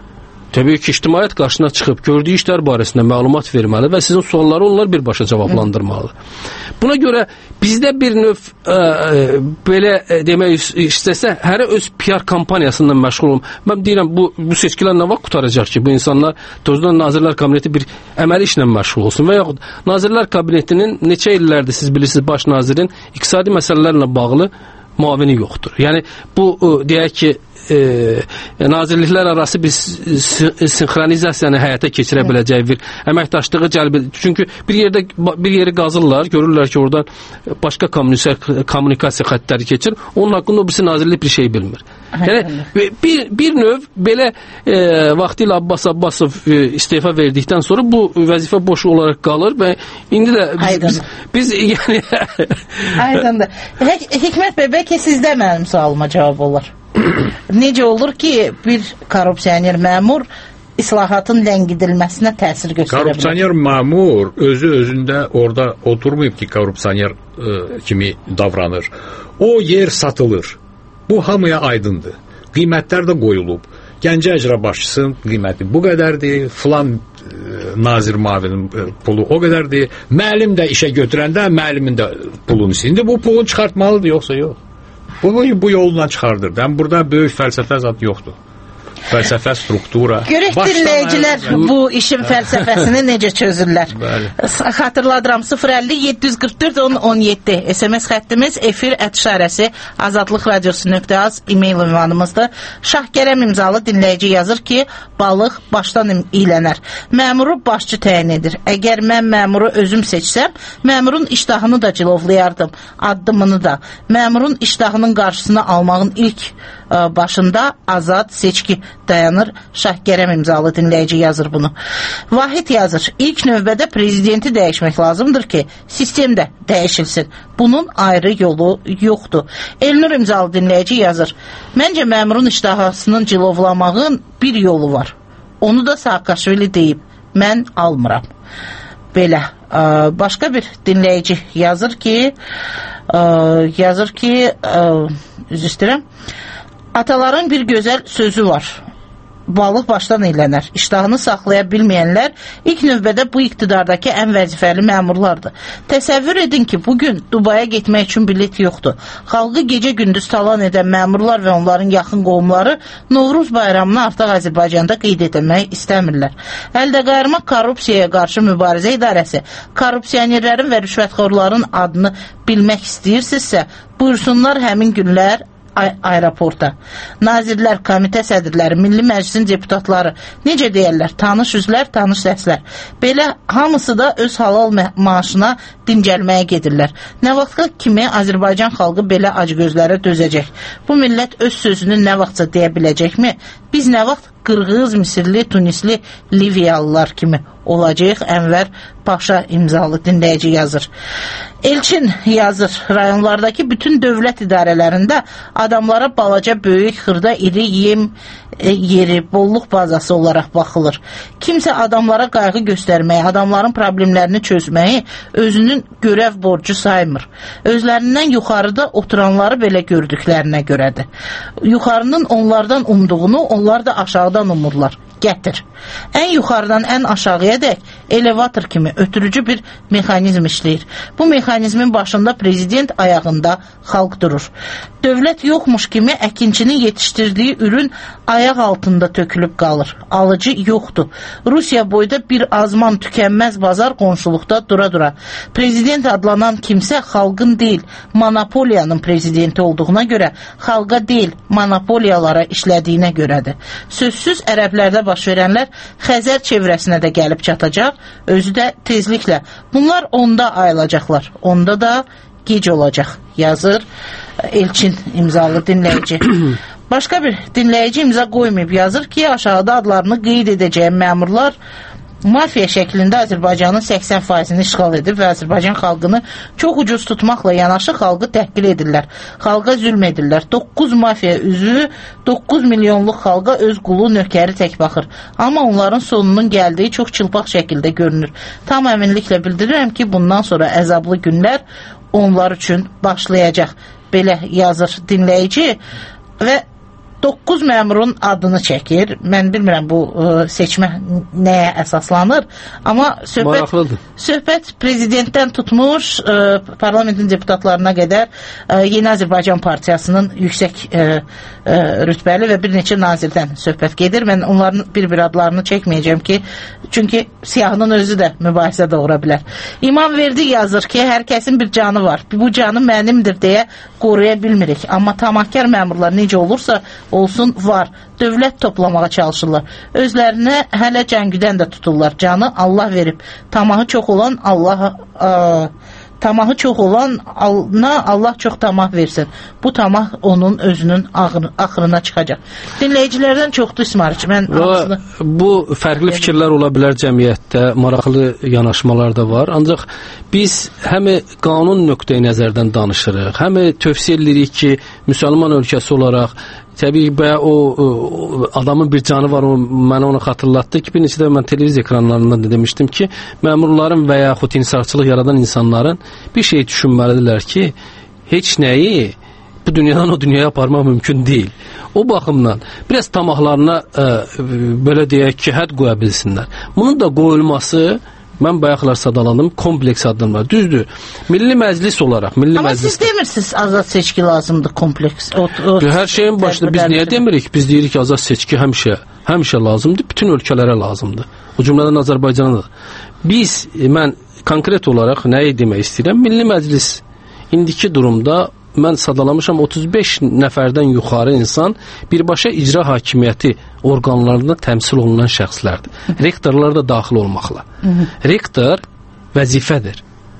təbii ki, ictimaiyyət qarşısına çıxıb gördüyü işlər barəsində məlumat verməli və sizin sualları onlar birbaşa cavablandırmalıdır. Buna görə bizdə bir növ ə, ə, belə ə, demək istəsə, hərə öz P R kampaniyasından məşğul olum. Mən deyirəm, bu, bu seçkilər nə vaxt qutaracaq ki, bu insanlar tozdan Nazirlər Kabineti bir əməli işlə məşğul olsun və yaxud Nazirlər Kabinetinin neçə illərdir, siz bilirsiniz, baş nazirin iqtisadi məsələlərlə bağlı müavini yoxdur. Yəni, bu ə, deyək ki, E, nazirliklər arası bir sinxronizasiyanı həyata keçirə biləcək bir əməkdaşlığı cəlb edir. Çünki bir yerdə bir yeri qazırlar, görürlər ki, oradan başqa kommunikasiya, kommunikasiya xəttləri keçir. Onun haqqında o birisi nazirlik bir şey bilmir. Yəni, bir, bir növ belə e, vaxtilə Abbas Abbasov e, istefa verdikdən sonra bu vəzifə boş olaraq qalır və indi də biz, biz, biz yəni Aydındır. Hikmət bəy, bəlkə sizdə mənim sualıma cavab olar. Necə olur ki, bir korrupsioner məmur islahatın ləngidilməsinə təsir göstərə bilər? Korrupsioner məmur özü özündə orada oturmayıb ki, korrupsioner e, kimi davranır. O yer satılır. Bu hamıya aydındır. Qiymətlər də qoyulub. Gəncə icra başçısının qiyməti bu qədərdir, filan e, nazir mavinin e, pulu o qədərdir. Müəllim də işə götürəndə müəllimin də pulunu indi bu pulunu çıxartmalıdır, yoxsa yox. Bu, bu yolla çıxardır. Yəni, burada böyük fəlsəfə zat yoxdur. Fəlsəfə, struktura. Görək dinləyicilər bu işin fəlsəfəsini necə çözürlər. Xatırladıram, sıfır əlli yeddi yüz qırx dörd on on yeddi S M S xəttimiz, efir ət işarəsi azadlıq radiosu nöqtə az e-mail ünvanımızdır. Şahkərəm imzalı dinləyici yazır ki, balıq başdan iylənər. Məmuru başçı təyin edir. Əgər mən məmuru özüm seçsəm, məmurun iştahını da cilovlayardım, addımını da. Məmurun iştahının qarşısını almağın ilk ə, başında azad seçki dayanır. Şahkərəm imzalı dinləyici yazır bunu. Vahid yazır, ilk növbədə prezidenti dəyişmək lazımdır ki, sistemdə dəyişilsin. Bunun ayrı yolu yoxdur. Elnur imzalı dinləyici yazır, məncə məmurun iştahasının cilovlamağın bir yolu var. Onu da Saakashvili deyib, mən almıram. Belə, ə, başqa bir dinləyici yazır ki, ə, yazır ki, ə, üzr istəyirəm, ataların bir gözəl sözü var. Balıq başdan eylənər. İştahını saxlaya bilməyənlər ilk növbədə bu iqtidardakı ən vəzifəli məmurlardır. Təsəvvür edin ki, bugün Dubaya getmək üçün bilet yoxdur. Xalqı gecə-gündüz talan edən məmurlar və onların yaxın qohumları Novruz bayramını artıq Azərbaycanda qeyd etmək istəmirlər. Əldə qayırmaq korrupsiyaya qarşı mübarizə idarəsi korrupsionerlərin və rüşvətxorların adını bilmək istəyirsinizsə, buyursunlar həmin günlər aeroporta. Nazirlər, komitə sədrləri, Milli Məclisin deputatları, necə deyərlər, tanış üzlər, tanış səslər. Belə hamısı da öz halal maaşına dincəlməyə gedirlər. Nə vaxtqa kimi Azərbaycan xalqı belə acgözlərə dözəcək? Bu millət öz sözünü nə vaxtsa deyə biləcəkmi? Biz nə vaxt Qırğız, Misirli, Tunisli, Liviyalılar kimi olacaq. Ənvər Paşa imzalı dinləyici yazır. Elçin yazır, rayonlardakı bütün dövlət idarələrində adamlara balaca, böyük, xırda, iri yem e, yeri, bolluq bazası olaraq baxılır. Kimsə adamlara qayğı göstərməyi, adamların problemlərini çözməyi özünün görəv borcu saymır. Özlərindən yuxarıda oturanları belə gördüklərinə görədir. Yuxarının onlardan umduğunu onlar da aşağıdan umurlar. Gətir. Ən yuxarıdan ən aşağıya dək elevator kimi ötürücü bir mexanizm işləyir. Bu mexanizmin başında prezident, ayağında xalq durur. Dövlət yoxmuş kimi əkinçinin yetişdirdiyi ürün ayaq altında tökülüb qalır. Alıcı yoxdur. Rusiya boyda bir azman tükənməz bazar qonşuluqda dura-dura. Prezident adlanan kimsə xalqın deyil, monopoliyanın prezidenti olduğuna görə xalqa deyil, monopoliyalara işlədiyinə görədir. Sözsüz ərəblərdə baş verənlər Xəzər çevrəsinə də gəlib çatacaq, özü də tezliklə. Bunlar onda ayılacaqlar, onda da gec olacaq, yazır Elçin imzalı dinləyici. Başqa bir dinləyici imza qoymayıb, yazır ki, aşağıda adlarını qeyd edəcəyim məmurlar mafiya şəklində Azərbaycanın səksən faizini işğal edib və Azərbaycan xalqını çox ucuz tutmaqla yanaşı xalqı təhqir edirlər. Xalqa zülm edirlər. doqquz mafiya üzvü doqquz milyonluq xalqa öz qulu nökəri tək baxır. Amma onların sonunun gəldiyi çox çılpaq şəkildə görünür. Tam əminliklə bildirirəm ki, bundan sonra əzablı günlər onlar üçün başlayacaq. Belə yazır dinləyici və doqquz məmurun adını çəkir. Mən bilmirəm bu ə, seçmə nəyə əsaslanır, amma söhbət, söhbət prezidentdən tutmuş ə, parlamentin deputatlarına qədər ə, Yeni Azərbaycan Partiyasının yüksək ə, ə, rütbəli və bir neçə nazirdən söhbət gedir. Mən onların bir-bir adlarını çəkməyəcəm ki, çünki siyahının özü də mübahisə doğura bilər. İmam Verdi yazır ki, hər kəsin bir canı var. Bu canı mənimdir deyə qoruya bilmirik. Amma tamahkar məmurlar necə olursa olsun var. Dövlət toplamağa çalışırlar. Özlərinə hələ cəngüdən də tuturlar. Canı Allah verib. Tamahı çox olan Allah ə, tamahı çox olan Allah çox tamah versin. Bu tamah onun özünün axırına çıxacaq. Dinləyicilərdən çoxdur İsmail. Mən hamısını... Bu fərqli fikirlər ola bilər cəmiyyətdə, maraqlı yanaşmalar da var. Ancaq biz həm qanun nöqteyi nəzərdən danışırıq, həm tövsiyə edirik ki, müsəlman ölkəsi olaraq təbii ki, o, o adamın bir canı var, o mənə onu xatırlatdı ki, bir neçə də mən televiziya ekranlarından da demişdim ki, məmurların və yaxud insafçılıq yaradan insanların bir şey düşünməlidirlər ki, heç nəyi bu dünyadan o dünyaya aparmaq mümkün deyil. O baxımdan biraz tamahlarına ə, belə deyək ki, hədd qoya bilsinlər. Bunun da qoyulması, mən bayaqlar sadalandım, kompleks addımlar. Düzdür, Milli Məclis olaraq, Milli Amma Məclis... siz demirsiniz azad seçki lazımdır, kompleks. O, o, hər şeyin başında biz niyə demirik? Biz deyirik ki, azad seçki həmişə, həmişə lazımdır, bütün ölkələrə lazımdır. O cümlədən Azərbaycana da. Biz, mən konkret olaraq nəyi demək istəyirəm? Milli Məclis indiki durumda mən sadalamışam otuz beş nəfərdən yuxarı insan birbaşa icra hakimiyyəti orqanlarında təmsil olunan şəxslərdir. Rektorlar da daxil olmaqla. Rektor vəzifədir.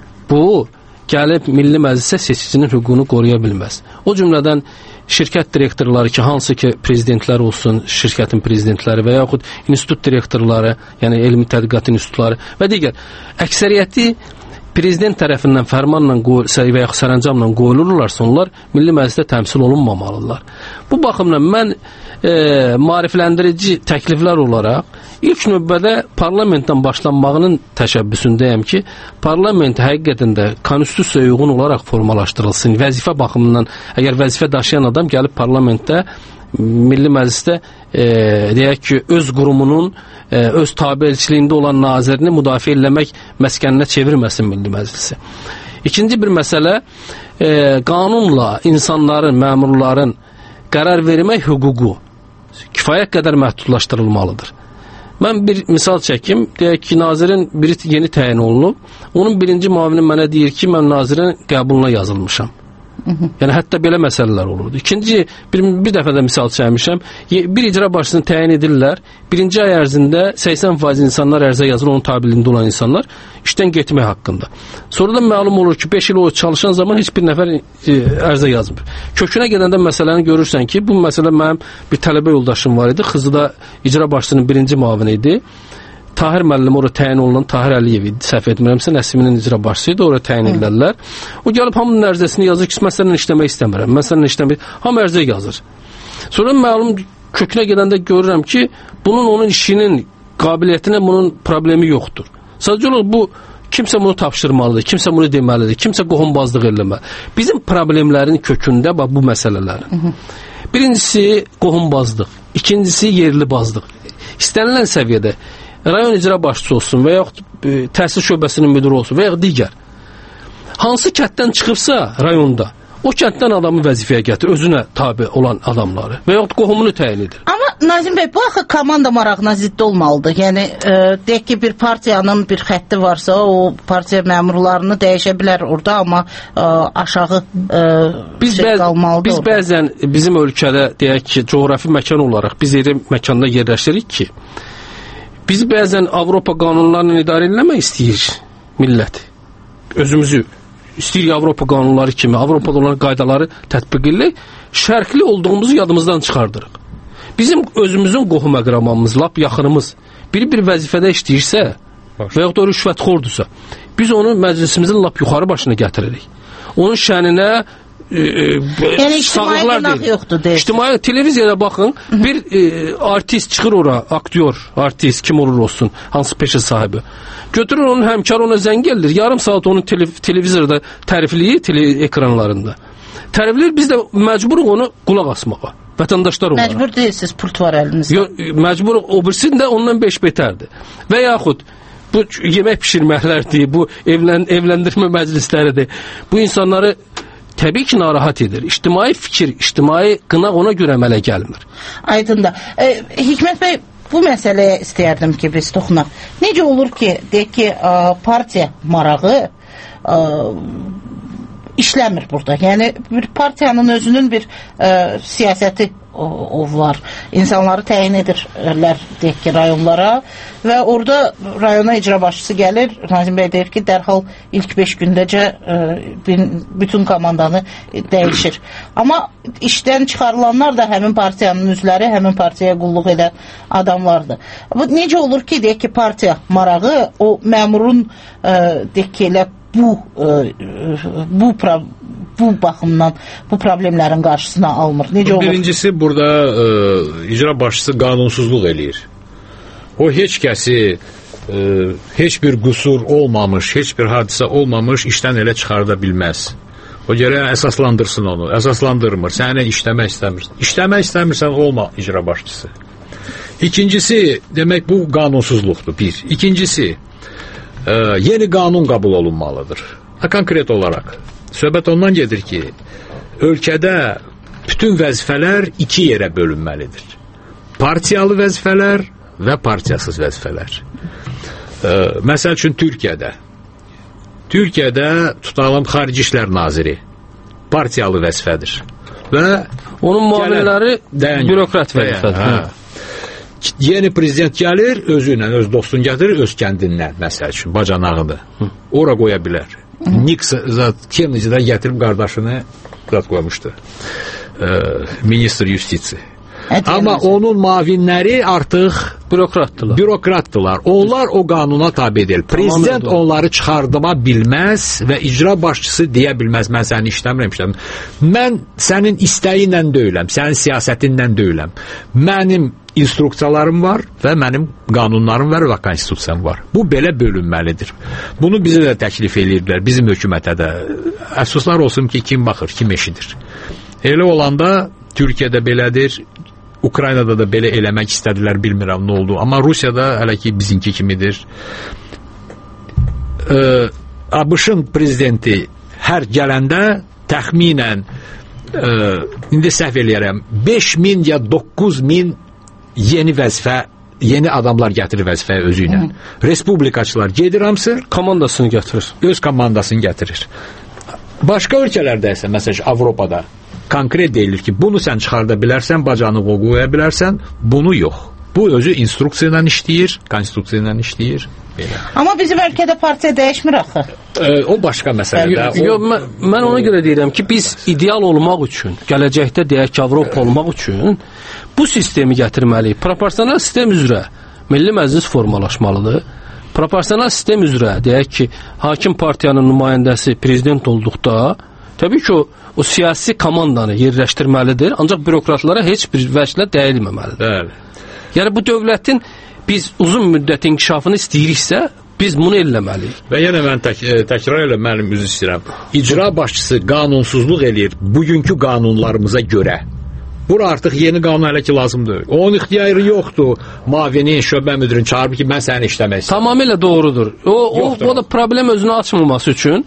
Bu, gəlib Milli Məclisə seçicinin hüququnu qoruya bilməz. O cümlədən şirkət direktorları ki, hansı ki prezidentlər olsun, şirkətin prezidentləri və yaxud institut direktorları, yəni elmi tədqiqat institutları və digər əksəriyyəti prezident tərəfindən fərmanla və yaxud sərəncamla qoyulurlarsa, onlar Milli Məclisdə təmsil olunmamalıdırlar. Bu baxımdan mən e, maarifləndirici təkliflər olaraq ilk növbədə parlamentdən başlanmağının təşəbbüsündəyəm ki, parlament həqiqətən də konstitusiyaya uyğun olaraq formalaşdırılsın. Vəzifə baxımından, əgər vəzifə daşıyan adam gəlib parlamentdə Milli Məclisdə e, deyək ki, öz qurumunun, e, öz tabiçiliyində olan nazirini müdafiə eləmək məskəninə çevirməsin Milli Məclisi. İkinci bir məsələ, e, qanunla insanların, məmurların qərar vermək hüququ kifayət qədər məhdudlaşdırılmalıdır. Mən bir misal çəkim, deyək ki, nazirin biri yeni təyin olunub, onun birinci müavini mənə deyir ki, mən nazirin qəbuluna yazılmışam. Yəni hətta belə məsələlər olurdu. İkinci bir, bir dəfə də misal çəkmişəm. Bir icra başçısını təyin edirlər. Birinci ay ərzində səksən faiz insanlar ərzə yazır, onun tabeliyində olan insanlar işdən getmək haqqında. Sonra da məlum olur ki, beş il o çalışan zaman heç bir nəfər e, ərzə yazmır. Kökünə gedəndə məsələni görürsən ki, bu məsələ mənim bir tələbə yoldaşım var idi. Xızı da icra başçısının birinci müavini idi. Tahir müəllim oraya təyin olunan Tahir Əliyev idi. Səhv etmirəmsə Nəsiminin icra başçısı idi, oraya təyin edilər. O gəlib hamının ərizəsini yazır ki, məsələn işləmək istəmirəm. Məsələn işləmək, hamı ərizə yazır. Sonra məlum kökünə gedəndə görürəm ki, bunun onun işinin qabiliyyətinə bunun problemi yoxdur. Sadəcə olaraq bu kimsə bunu tapşırmalıdır, kimsə bunu deməlidir, kimsə qohumbazlıq eləməlidir. Bizim problemlərin kökündə bax bu məsələlərin. Birincisi qohumbazlıq, ikincisi yerlibazlıq. İstənilən səviyyədə rayon icra başçısı olsun və yaxud e, təhsil şöbəsinin müdiri olsun və yaxud digər. Hansı kənddən çıxıbsa rayonda, o kənddən adamı vəzifəyə gətir, özünə tabi olan adamları və yaxud qohumunu təyin edir. Amma Nazim bəy, bu axı komanda marağına zidd olmalıdır. Yəni, e, deyək ki, bir partiyanın bir xətti varsa, o partiya məmurlarını dəyişə bilər orada, amma e, aşağı e, biz şey qalmalıdır. Biz orada. bəzən bizim ölkədə, deyək ki, coğrafi məkan olaraq biz yeri məkanda yerləşirik ki, biz bəzən Avropa qanunlarını idarə eləmək istəyir millət. Özümüzü istəyir Avropa qanunları kimi, Avropada olan qaydaları tətbiq edək, şərqli olduğumuzu yadımızdan çıxardırıq. Bizim özümüzün qohum əqrəbamız, lap yaxınımız bir-bir vəzifədə işləyirsə və yaxud da rüşvətxordursa, biz onu məclisimizin lap yuxarı başına gətiririk. Onun şəninə e, yəni ictimai qınaq yoxdur deyir. İctimai televiziyada baxın, Hı-hı. bir e, artist çıxır ora, aktyor, artist kim olur olsun, hansı peşə sahibi. Götürür onun həmkarı ona zəng gəlir, yarım saat onun tele, televizorda tərifləyir tele ekranlarında. Tərifləyir, biz də məcburuq onu qulaq asmağa. Vətəndaşlar olaraq. Məcbur deyilsiniz, pult var əlinizdə. Yo, məcburuq, o birisinin də ondan beş betərdir. Və yaxud bu yemək pişirməklərdir, bu evlən, evləndirmə məclisləridir. Bu insanları təbii ki, narahat edir. İctimai fikir, ictimai qınaq ona görə əmələ gəlmir. Aydındır. E, Hikmət bəy, bu məsələyə istəyərdim ki, biz toxunaq. Necə olur ki, deyək ki, partiya marağı ə, işləmir burada. Yəni, bir partiyanın özünün bir ə, siyasəti o, o var. İnsanları təyin edirlər, deyək ki, rayonlara və orada rayona icra başçısı gəlir, Nazim bəy deyir ki, dərhal ilk beş gündəcə ə, bütün komandanı dəyişir. Amma işdən çıxarılanlar da həmin partiyanın üzvləri, həmin partiyaya qulluq edən adamlardır. Bu necə olur ki, deyək ki, partiya marağı o məmurun ə, deyək ki, elə bu ə, bu bu baxımdan bu problemlərin qarşısına almır. Necə olur? Birincisi burada ə, icra başçısı qanunsuzluq eləyir. O heç kəsi ə, heç bir qüsur olmamış, heç bir hadisə olmamış işdən elə çıxarda bilməz. O gərək əsaslandırsın onu. Əsaslandırmır. Səni işləmək istəmirsən. İşləmək istəmirsən olma icra başçısı. İkincisi, demək bu qanunsuzluqdur. Bir. İkincisi, ə, yeni qanun qəbul olunmalıdır. Konkret olaraq söhbət ondan gedir ki, ölkədə bütün vəzifələr iki yerə bölünməlidir. Partiyalı vəzifələr və partiyasız vəzifələr. Ə, məsəl üçün Türkiyədə Türkiyədə tutalım Xarici İşlər Naziri partiyalı vəzifədir və onun müavinləri bürokrat vəzifədir. Yeni prezident gəlir, özü ilə, öz dostunu gətirir, öz kəndindən, məsəl üçün, bacanağıdır. Ora qoya bilər. Nixon Kennedy-də gətirib qardaşını zat qoymuşdu. E, Ministr Justisi. Amma onun mavinləri artıq bürokratdılar. Bürokratdılar. Onlar o qanuna tabe edilir. Prezident onları çıxardıma bilməz və icra başçısı deyə bilməz. Mən səni işləmirəm, işləmirəm. Mən sənin istəyi ilə deyiləm, sənin siyasətinlə deyiləm. Mənim instruksiyalarım var və mənim qanunlarım var və konstitusiyam var. Bu belə bölünməlidir. Bunu bizə də təklif edirdilər, bizim hökumətə də. Əfsuslar olsun ki, kim baxır, kim eşidir. Elə olanda Türkiyədə belədir, Ukraynada da belə eləmək istədilər, bilmirəm nə oldu. Amma Rusiyada hələ ki bizimki kimidir. Ee, ABŞ-ın prezidenti hər gələndə təxminən e, indi səhv eləyərəm, beş min ya doqquz min yeni vəzifə, yeni adamlar gətirir vəzifəyə özü ilə. Respublikaçılar gedir hamısı, komandasını gətirir. Öz komandasını gətirir. Başqa ölkələrdə isə, məsələn, Avropada konkret deyilir ki, bunu sən çıxarda bilərsən, bacanı qoya bilərsən, bunu yox. Bu özü instruksiya ilə işləyir, konstitusiya ilə işləyir. Belə. Amma bizim ölkədə partiya dəyişmir axı. E, o başqa məsələdə. Yo, yo, mən, mən ona görə deyirəm ki, biz ideal olmaq üçün, gələcəkdə deyək ki, Avropa olmaq üçün bu sistemi gətirməliyik. Proporsional sistem üzrə Milli Məclis formalaşmalıdır. Proporsional sistem üzrə deyək ki, hakim partiyanın nümayəndəsi prezident olduqda, təbii ki, o, o siyasi komandanı yerləşdirməlidir, ancaq bürokratlara heç bir vəclə dəyilməməlidir. Bəli. Yəni bu dövlətin biz uzun müddət inkişafını istəyiriksə, biz bunu eləməliyik. Və yenə mən tək, təkrar eləməliyim, üzr istəyirəm. İcra başçısı qanunsuzluq eləyir bugünkü qanunlarımıza görə. Bura artıq yeni qanun hələ ki lazımdır. Onun ixtiyarı yoxdur. Mavinin, şöbə müdirin çağırıb ki, mən səni işləmək istəyirəm. Tamamilə doğrudur. O, o, o da problem özünü açmaması üçün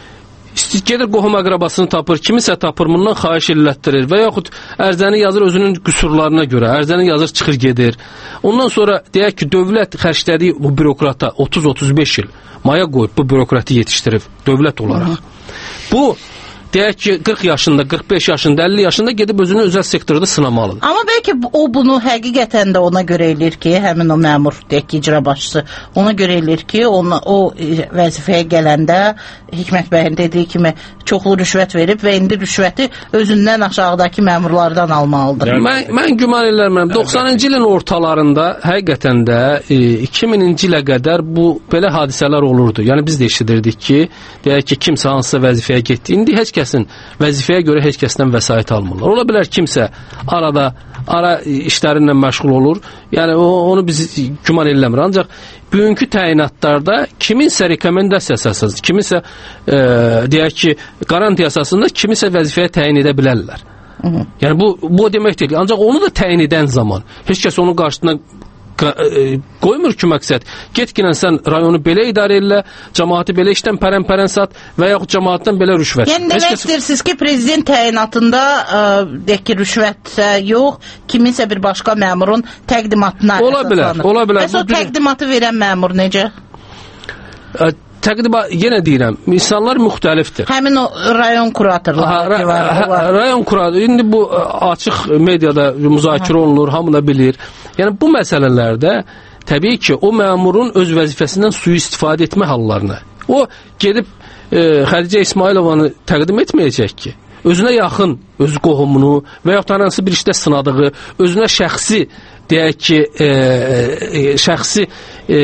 gedir qohum əqrabasını tapır, kimisə tapır, bundan xahiş elətdirir və yaxud ərzəni yazır özünün qüsurlarına görə, ərzəni yazır, çıxır gedir. Ondan sonra deyək ki, dövlət xərclədiyi bu bürokrata otuz otuz beş il maya qoyub bu bürokratı yetişdirib dövlət olaraq. Hı-hı. Bu deyək ki, qırx yaşında, qırx beş yaşında, əlli yaşında gedib özünü özəl sektorda sınamalıdır. Amma bəlkə o bunu həqiqətən də ona görə eləyir ki, həmin o məmur, deyək ki, icra başçısı ona görə eləyir ki, ona, o vəzifəyə gələndə Hikmət bəyin dediyi kimi çoxlu rüşvət verib və indi rüşvəti özündən aşağıdakı məmurlardan almalıdır. Mən, mən güman eləmirəm. doxsanıncı ilin ortalarında həqiqətən də e, iki mininci ilə qədər bu belə hadisələr olurdu. Yəni biz də eşidirdik ki, deyək ki, kimsə hansısa vəzifəyə getdi. İndi heç kəsin vəzifəyə görə heç kəsdən vəsait almırlar. Ola bilər kimsə arada ara işlərinlə məşğul olur. Yəni o, onu biz güman eləmir. Ancaq bugünkü təyinatlarda kiminsə rekomendasiyası əsasında, kiminsə e, deyək ki, qarantiya əsasında kiminsə vəzifəyə təyin edə bilərlər. Hı -hı. Yəni bu bu demək deyil. Ancaq onu da təyin edən zaman heç kəs onun qarşısına qoymur ki, məqsəd getginən sən rayonu belə idarə elə, cəmaatı belə işdən pərən-pərən sat və yaxud cəmaatdan belə rüşvət. Yəni demək kəs... istəyirsiniz ki, prezident təyinatında deyək ki, rüşvət yox, kiminsə bir başqa məmurun təqdimatına ola bilər, ola bilər. Bəs o təqdimatı verən məmur necə? Ə, Təqdiba, yenə deyirəm, insanlar müxtəlifdir. Həmin o rayon kuratorları ha, ra ha, rayon kurator, indi bu açıq mediada müzakirə olunur, hamı da bilir. Yəni bu məsələlərdə təbii ki, o məmurun öz vəzifəsindən sui-istifadə etmə hallarına. O gedib e, Xədicə İsmailovanı təqdim etməyəcək ki, özünə yaxın, öz qohumunu və yaxud hansı bir işdə sınadığı, özünə şəxsi deyək ki, e, e, şəxsi e,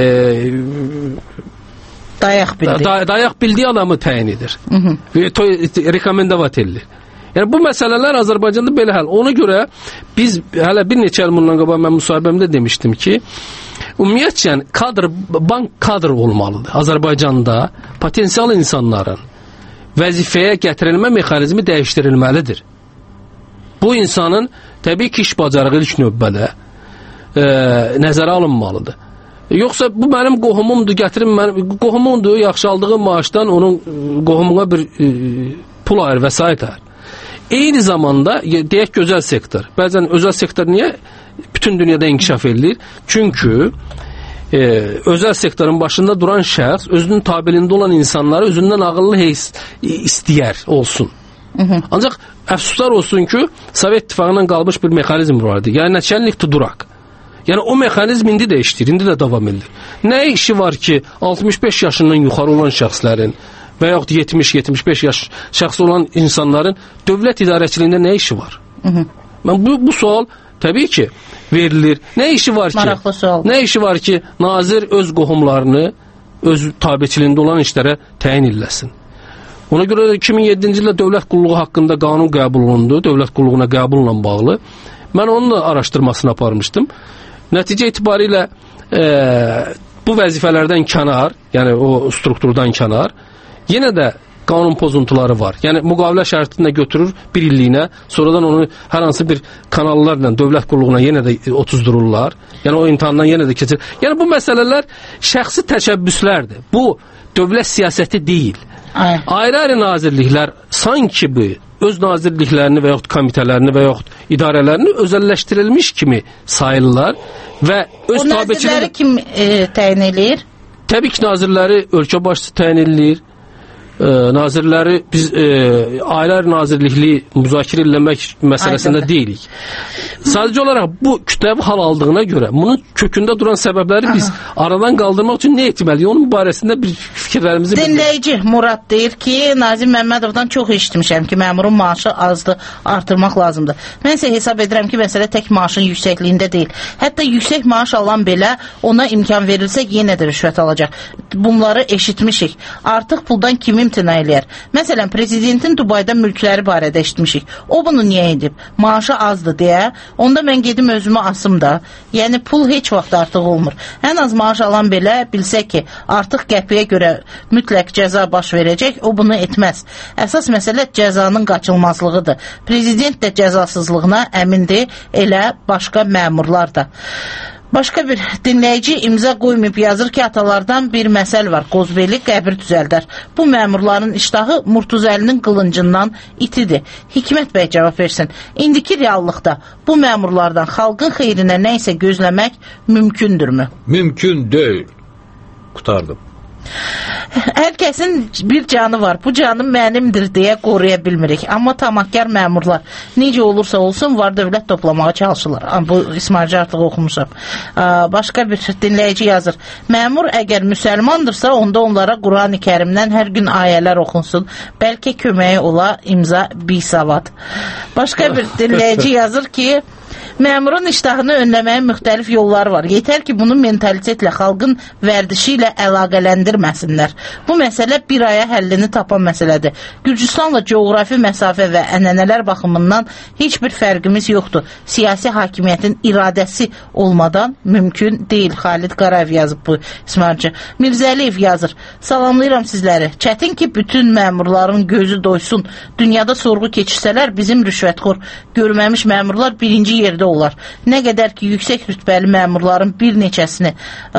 dayaq bildiyi. Da, dayaq bildiyi adamı təyin edir. Rekomendavat edilir. Yəni bu məsələlər Azərbaycanda belə həll. Ona görə biz hələ bir neçə il bundan qabaq mən müsahibəmdə demişdim ki, ümumiyyətcə kadr, bank kadr olmalıdır. Azərbaycanda potensial insanların vəzifəyə gətirilmə mexanizmi dəyişdirilməlidir. Bu insanın təbii ki, iş bacarığı ilk növbədə e, nəzərə alınmalıdır. Yoxsa bu mənim qohumumdur, gətirim mənim qohumumdur, yaxşı aldığım maaşdan onun qohumuna bir e, pul ayır, vəsait ayır. Eyni zamanda deyək gözəl sektor. Bəzən özəl sektor niyə bütün dünyada inkişaf edilir? Çünki e, özəl sektorun başında duran şəxs özünün tabelində olan insanları özündən ağıllı heys istəyər olsun. Hı -hı. Ancaq əfsuslar olsun ki, Sovet İttifaqından qalmış bir mexanizm vardı. Yəni nəçənlik tudurak. Yəni o mexanizm indi də işləyir, indi də davam edir. Nə işi var ki, altmış beş yaşından yuxarı olan şəxslərin və yaxud yetmiş yetmiş beş yaş şəxsi olan insanların dövlət idarəçiliyində nə işi var? Hı -hı. Mən bu, bu sual təbii ki verilir. Nə işi var ki? Maraqlı sual. Nə işi var ki, nazir öz qohumlarını öz tabeçiliyində olan işlərə təyin eləsin? Ona görə də iki min yeddinci ildə dövlət qulluğu haqqında qanun qəbul olundu, dövlət qulluğuna qəbulla bağlı. Mən onun da araşdırmasını aparmışdım. Nəticə itibarilə e, bu vəzifələrdən kənar, yəni o strukturdan kənar, yenə də qanun pozuntuları var. Yəni müqavilə şərtində götürür bir illiyinə, sonradan onu hər hansı bir kanallarla dövlət qulluğuna yenə də otuzdururlar. Yəni o imtahandan yenə də keçir. Yəni bu məsələlər şəxsi təşəbbüslərdir. Bu dövlət siyasəti deyil. Ay. Ayrı-ayrı nazirliklər sanki bu öz nazirliklərini və yaxud komitələrini və yaxud idarələrini özəlləşdirilmiş kimi sayırlar və öz o nazirləri kim e, təyin eləyir? Təbii ki, nazirləri ölkə başçısı təyin eləyir. e, nazirləri biz e, Ailə Nazirlikliyi müzakirə etmək məsələsində Aydın. deyilik. Sadəcə olaraq bu kütləvi hal aldığına görə bunun kökündə duran səbəbləri biz Aha. aradan qaldırmaq üçün nə etməliyik? Onun barəsində bir fikirlərimizi Dinləyici Murad deyir ki, Nazim Məmmədovdan çox eşitmişəm ki, məmurun maaşı azdır, artırmaq lazımdır. Mən isə hesab edirəm ki, məsələ tək maaşın yüksəkliyində deyil. Hətta yüksək maaş alan belə ona imkan verilsə yenə də rüşvət alacaq. Bunları eşitmişik. Artıq puldan kim imtina eləyər? Məsələn, prezidentin Dubayda mülkləri barədə eşitmişik. O bunu niyə edib? Maaşı azdır deyə. Onda mən gedim özümü asım da. Yəni pul heç vaxt artıq olmur. Ən az maaş alan belə bilsə ki, artıq qəpiyə görə mütləq cəza baş verəcək, o bunu etməz. Əsas məsələ cəzanın qaçılmazlığıdır. Prezident də cəzasızlığına əmindir, elə başqa məmurlar da. Başqa bir dinləyici imza qoymayıb yazır ki, atalardan bir məsəl var, Qozbeli qəbir düzəldər. Bu məmurların iştahı Murtuzəlinin qılıncından itidir. Hikmət bəy cavab versin. İndiki reallıqda bu məmurlardan xalqın xeyrinə nə isə gözləmək mümkündürmü? Mümkün deyil. Qutardım. Hər kəsin bir canı var. Bu canım mənimdir deyə qoruya bilmirik. Amma tamahkar məmurlar necə olursa olsun var dövlət toplamağa çalışırlar. Bu İsmailci artıq oxumuşam. Başqa bir dinləyici yazır. Məmur əgər müsəlmandırsa onda onlara Quran-ı Kərimdən hər gün ayələr oxunsun. Bəlkə köməyi ola imza bisavad. Başqa bir dinləyici yazır ki, məmurun iştahını önləməyə müxtəlif yollar var. Yetər ki, bunu mentalitetlə, xalqın vərdişi ilə əlaqələndirməsinlər. Bu məsələ bir aya həllini tapan məsələdir. Gürcüstanla coğrafi məsafə və ənənələr baxımından heç bir fərqimiz yoxdur. Siyasi hakimiyyətin iradəsi olmadan mümkün deyil. Xalid Qarayev yazıb bu İsmailci. Mirzəliyev yazır. Salamlayıram sizləri. Çətin ki, bütün məmurların gözü doysun. Dünyada sorğu keçirsələr bizim rüşvətxor görməmiş məmurlar birinci yerdə olar. Nə qədər ki, yüksək rütbəli məmurların bir neçəsini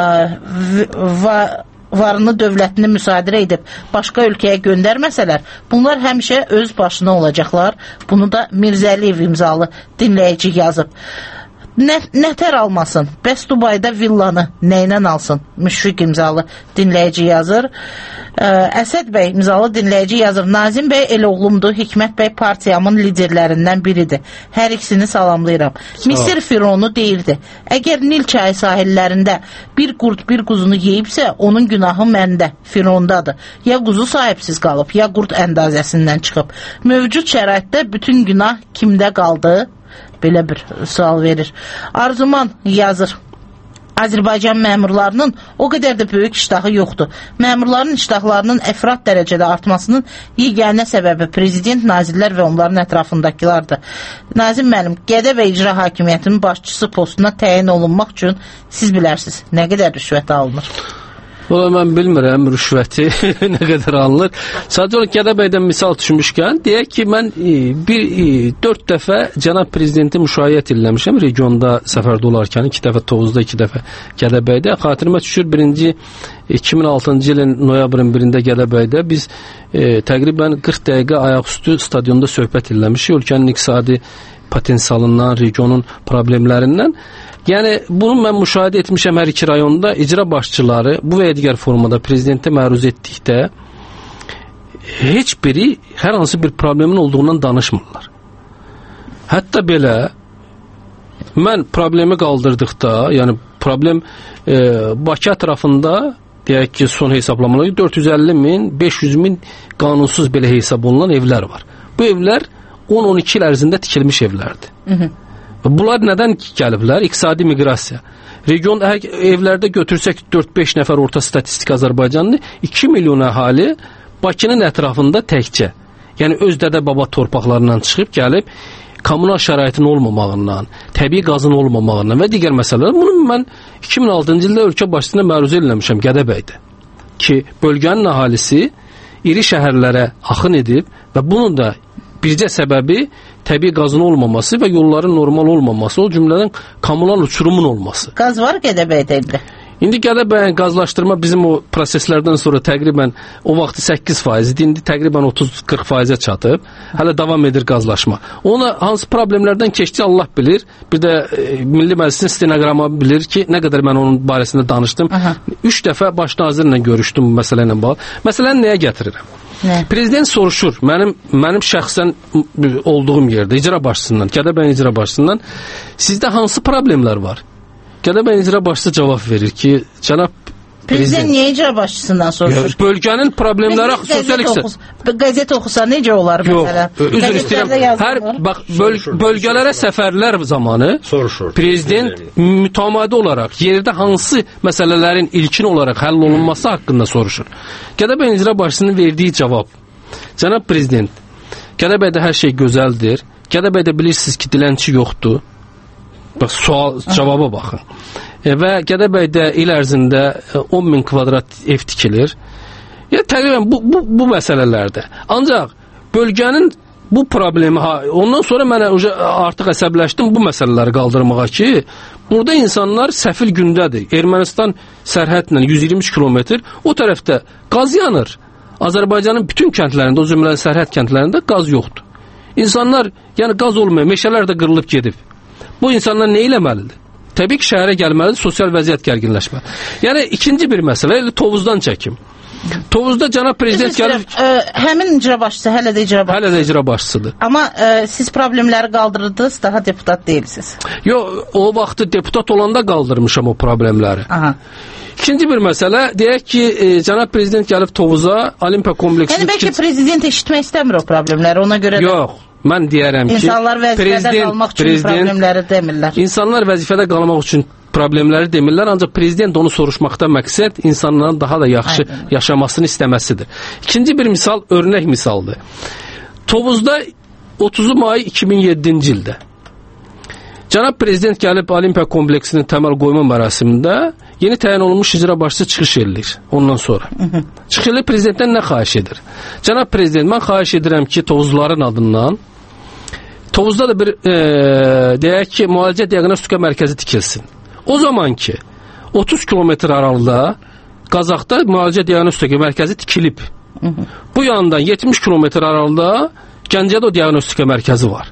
və varını, dövlətini müsadirə edib başqa ölkəyə göndərməsələr, bunlar həmişə öz başına olacaqlar. Bunu da Mirzəliyev imzalı dinləyici yazıb. Nə, nətər almasın? Bəs Dubayda villanı nəylə alsın? Müşfiq imzalı dinləyici yazır. Ə, Əsəd bəy imzalı dinləyici yazır. Nazim bəy el oğlumdur, Hikmət bəy partiyamın liderlərindən biridir. Hər ikisini salamlayıram. Misir Fironu deyirdi. Əgər Nil çayı sahillərində bir qurd bir quzunu yeyibsə, onun günahı məndə, Firondadır. Ya quzu sahibsiz qalıb, ya qurd əndazəsindən çıxıb. Mövcud şəraitdə bütün günah kimdə qaldı? Belə bir sual verir. Arzuman yazır. Azərbaycan məmurlarının o qədər də böyük iştahı yoxdur. Məmurların iştahlarının əfrat dərəcədə artmasının yeganə səbəbi prezident, nazirlər və onların ətrafındakilardır. Nazim müəllim, Gədəbəy icra hakimiyyətinin başçısı postuna təyin olunmaq üçün siz bilərsiniz, nə qədər rüşvət alınır? Valla mən bilmirəm rüşvəti nə qədər alınır. Sadəcə olaraq Gədəbəydən misal düşmüşkən, deyək ki, mən bir dörd dəfə cənab prezidenti müşayiət eləmişəm regionda səfərdə olarkən, iki dəfə Tovuzda, iki dəfə Gədəbəydə. Xatirimə düşür, birinci iki min altıncı ilin noyabrın birində Gədəbəydə biz e, təqribən qırx dəqiqə ayaqüstü stadionda söhbət eləmişik. Ölkənin iqtisadi potensialından, regionun problemlərindən. Yəni, bunu mən müşahidə etmişəm hər iki rayonda. İcra başçıları bu və ya digər formada prezidentə məruz etdikdə heç biri hər hansı bir problemin olduğundan danışmırlar. Hətta belə mən problemi qaldırdıqda, yəni problem e, Bakı ətrafında deyək ki, son hesablamaları dörd yüz əlli min, beş yüz min qanunsuz belə hesab olunan evlər var. Bu evlər on on iki il ərzində tikilmiş evlərdir. Hı hı. Bunlar nədən gəliblər? İqtisadi miqrasiya. Region evlərdə götürsək dörd beş nəfər orta statistik Azərbaycanlı, iki milyon əhali Bakının ətrafında təkcə. Yəni öz dədə-baba torpaqlarından çıxıb gəlib, kommunal şəraitin olmamağından, təbii qazın olmamağından və digər məsələlər. Bunu mən iki min altıncı ildə ölkə başçısına məruzə eləmişəm Gədəbəydə. Ki, bölgənin əhalisi iri şəhərlərə axın edib və bunun da bircə səbəbi təbii qazın olmaması və yolların normal olmaması, o cümlədən kommunal uçurumun olması. Qaz var Gədəbəydə indi? İndi Gədəbəyin qazlaşdırma bizim o proseslərdən sonra təqribən o vaxt səkkiz faiz idi, indi təqribən otuz qırx faizə çatıb. Hələ davam edir qazlaşma. Ona hansı problemlərdən keçdi Allah bilir. Bir də e, Milli Məclisin stenoqramı bilir ki, nə qədər mən onun barəsində danışdım. Aha. Üç dəfə baş nazirlə görüşdüm bu məsələ ilə bağlı. Məsələni nəyə gətirirəm? Nə? Prezident soruşur, mənim mənim şəxsən olduğum yerdə icra başçısından, Gədəbəyin icra başçısından sizdə hansı problemlər var? Gədəbəyin icra başçısı cavab verir ki, cənab Prezident niyə icra başçısından soruşur? Ya, bölgənin problemləri sosial iqtisad. Qəzet oxusa necə olar məsələ? Yox, üzr istəyirəm. Hər bax böl bölgələrə səfərlər zamanı soruşur. Prezident mütəmadi olaraq yerdə hansı məsələlərin ilkin olaraq həll olunması haqqında soruşur. Gədəbəyin icra başçısının verdiyi cavab: cənab prezident, Gədəbəydə hər şey gözəldir. Gədəbəydə bilirsiniz ki, dilənçi yoxdur. Bax, sual cavaba baxın. E, və Gədəbəydə il ərzində on min kvadrat ev tikilir. Ya təqribən bu bu bu məsələlərdə. Ancaq bölgənin bu problemi ha, ondan sonra mən artıq əsəbləşdim bu məsələləri qaldırmağa ki, burada insanlar səfil gündədir. Ermənistan sərhədlə yüz iyirmi üç kilometr, o tərəfdə qaz yanır. Azərbaycanın bütün kəndlərində, o cümlədən sərhəd kəndlərində qaz yoxdur. İnsanlar, yəni qaz olmayan meşələr də qırılıb gedib. Bu insanlar nə eləməlidir? Təbii ki, şəhərə gəlməlidir, sosial vəziyyət gərginləşməli. Yəni, ikinci bir məsələ, elə Tovuzdan çəkim. Tovuzda cənab prezident gəlir... Ə, həmin icra başçısı, hələ də icra başçısı. Hələ də icra başçısıdır. Amma ə, siz problemləri qaldırdınız, daha deputat deyilsiniz. Yox, o vaxtı deputat olanda qaldırmışam o problemləri. Aha. İkinci bir məsələ, deyək ki, e, cənab prezident gəlib Tovuza, Olimpiya kompleksini... Yəni, bəlkə prezident eşitmək istəmir o problemləri, ona görə də... Yox. Mən deyərəm ki, insanlar vəzifədə qalmaq üçün problemləri demirlər. İnsanlar vəzifədə qalmaq üçün problemləri demirlər, ancaq prezident onu soruşmaqda məqsəd insanların daha da yaxşı Aynen. yaşamasını istəməsidir. İkinci bir misal, örnək misaldır. Tovuzda otuz may iki min yeddinci ildə cənab prezident gəlib Olimpiya kompleksinin təməl qoyma mərasimində yeni təyin olunmuş icra başçısı çıxış edir ondan sonra. Çıxış edir, prezidentdən nə xahiş edir? Cənab prezident, mən xahiş edirəm ki, Tovuzların adından Tovuzda da bir e, deyək ki, müalicə diaqnostika mərkəzi tikilsin. O zaman ki, otuz kilometr aralıqda Qazaxda müalicə diaqnostika mərkəzi tikilib. Hı -hı. Bu yandan yetmiş kilometr aralıqda Gəncədə o diaqnostika mərkəzi var.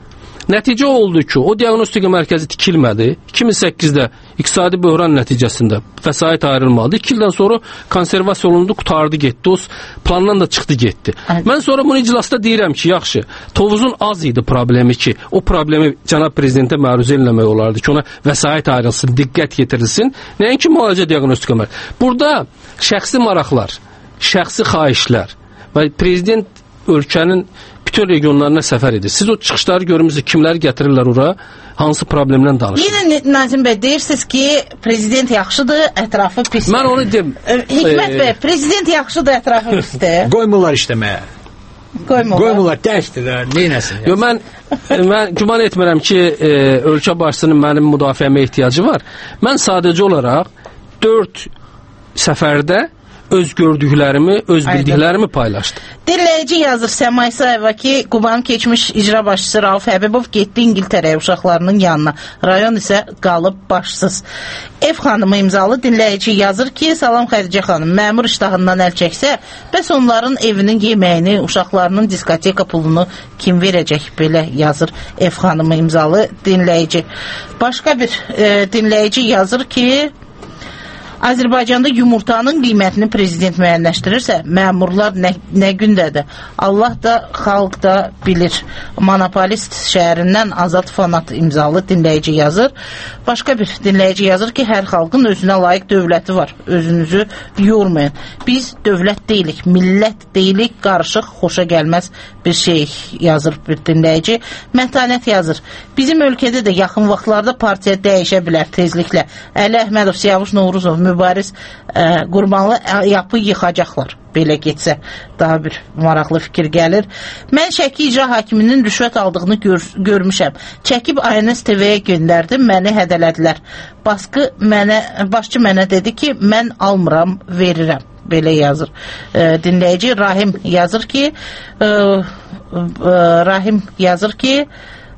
Nəticə oldu ki, o diaqnostika mərkəzi tikilmədi. iki min səkkizdə iqtisadi böhran nəticəsində vəsait ayrılmadı. iki ildən sonra konservasiya olundu, qutardı, getdi. O plandan da çıxdı, getdi. Evet. Mən sonra bunu iclasda deyirəm ki, yaxşı, Tovuzun az idi problemi ki, o problemi cənab prezidentə məruzə eləmək olardı ki, ona vəsait ayrılsın, diqqət yetirilsin. Nəinki müalicə diaqnostika mərkəzi. Burada şəxsi maraqlar, şəxsi xahişlər və prezident ölkənin bütün regionlarına səfər edir. Siz o çıxışları görmüsünüz, kimləri gətirirlər ora, hansı problemlə danışır. Yenə Nazim bəy, deyirsiniz ki, prezident yaxşıdır, ətrafı pisdir. Mən onu deyim. Hikmət bəy, prezident yaxşıdır, ətrafı pisdir. Qoymurlar işləməyə. Qoymurlar. Qoymurlar, dərsdirlər, neynəsin? Yo, mən, mən güman etmirəm ki, e, ölkə başçısının mənim müdafiəmə ehtiyacı var. Mən sadəcə olaraq dörd səfərdə öz gördüklərimi, öz bildiklərimi paylaşdım. Dinləyici yazır Səma İsayeva ki, Qubanın keçmiş icra başçısı Rauf Həbibov getdi İngiltərəyə uşaqlarının yanına. Rayon isə qalıb başsız. Ev xanımı imzalı dinləyici yazır ki, salam Xədicə xanım, məmur iştahından əl çəksə, bəs onların evinin yeməyini, uşaqlarının diskoteka pulunu kim verəcək? Belə yazır ev xanımı imzalı dinləyici. Başqa bir e, dinləyici yazır ki, Azərbaycanda yumurtanın qiymətini prezident müəyyənləşdirirsə, məmurlar nə, nə gündədir? Allah da, xalq da bilir. Monopolist şəhərindən Azad Fanat imzalı dinləyici yazır. Başqa bir dinləyici yazır ki, hər xalqın özünə layiq dövləti var. Özünüzü yormayın. Biz dövlət deyilik, millət deyilik, qarışıq, xoşa gəlməz bir şey yazır bir dinləyici. Mətanət yazır. Bizim ölkədə də yaxın vaxtlarda partiya dəyişə bilər tezliklə. Əli Əhmədov, Siyavuş Novruzov, Mübariz ə, Qurbanlı yapı yıxacaqlar. Belə getsə daha bir maraqlı fikir gəlir. Mən Şəki icra hakiminin rüşvət aldığını gör, görmüşəm. Çəkib I N S T V-yə göndərdim, məni hədələdilər. Baskı mənə, başçı mənə dedi ki, mən almıram, verirəm. Belə yazır. E, dinləyici Rahim yazır ki, e, e, Rahim yazır ki,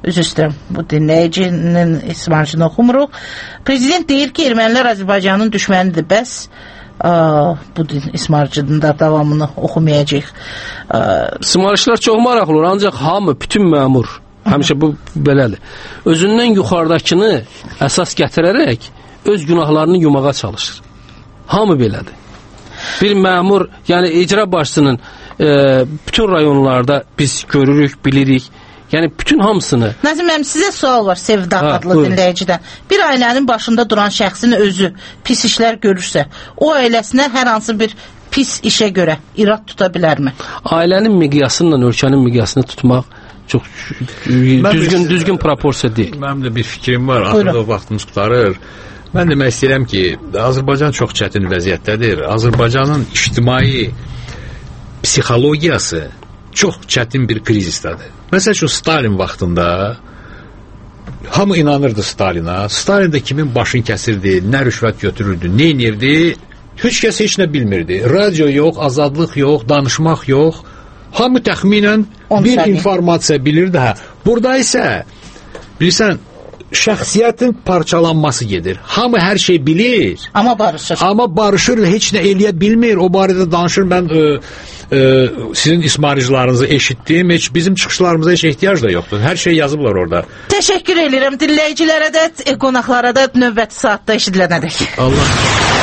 Üzr istəyirəm, bu dinləyicinin ismarcını oxumuruq. Prezident deyir ki, ermənilər Azərbaycanın düşmənidir, bəs ə, bu din ismarcının da davamını oxumayacaq. Simarişlər çox maraqlı olur, ancaq hamı, bütün məmur, həmişə bu belədir. Özündən yuxarıdakını əsas gətirərək öz günahlarını yumağa çalışır. Hamı belədir. Bir məmur, yəni icra başçısının e, bütün rayonlarda biz görürük, bilirik. Yəni bütün hamısını. Nazim müəllim, sizə sual var Sevda ha, adlı buyurun. Dinləyicidən. Bir ailənin başında duran şəxsin özü pis işlər görürsə, o ailəsinə hər hansı bir pis işə görə irad tuta bilərmi? Ailənin miqyasıyla ölkənin miqyasını tutmaq çox düzgün düzgün proporsiya deyil. Mənim də bir fikrim var. Axırda vaxtımız qutarır. Mən demək istəyirəm ki, Azərbaycan çox çətin vəziyyətdədir. Azərbaycanın ictimai psixologiyası çox çətin bir krizisdədir. Məsələn, şu Stalin vaxtında hamı inanırdı Stalina. Stalin də kimin başını kəsirdi, nə rüşvət götürürdü, nə inirdi, heç kəs heç nə bilmirdi. Radio yox, azadlıq yox, danışmaq yox. Hamı təxminən bir səni. informasiya bilirdi. Hə. Burada isə, bilirsən, şəxsiyyətin parçalanması gedir. Hamı hər şey bilir. Amma barışır. Amma barışır və heç nə eləyə bilmir. O barədə danışır. Mən e, e, sizin ismariclarınızı eşitdim. Heç bizim çıxışlarımıza heç ehtiyac da yoxdur. Hər şey yazıblar orada. Təşəkkür edirəm dinləyicilərə də, qonaqlara da növbəti saatda eşidilənədək. Allah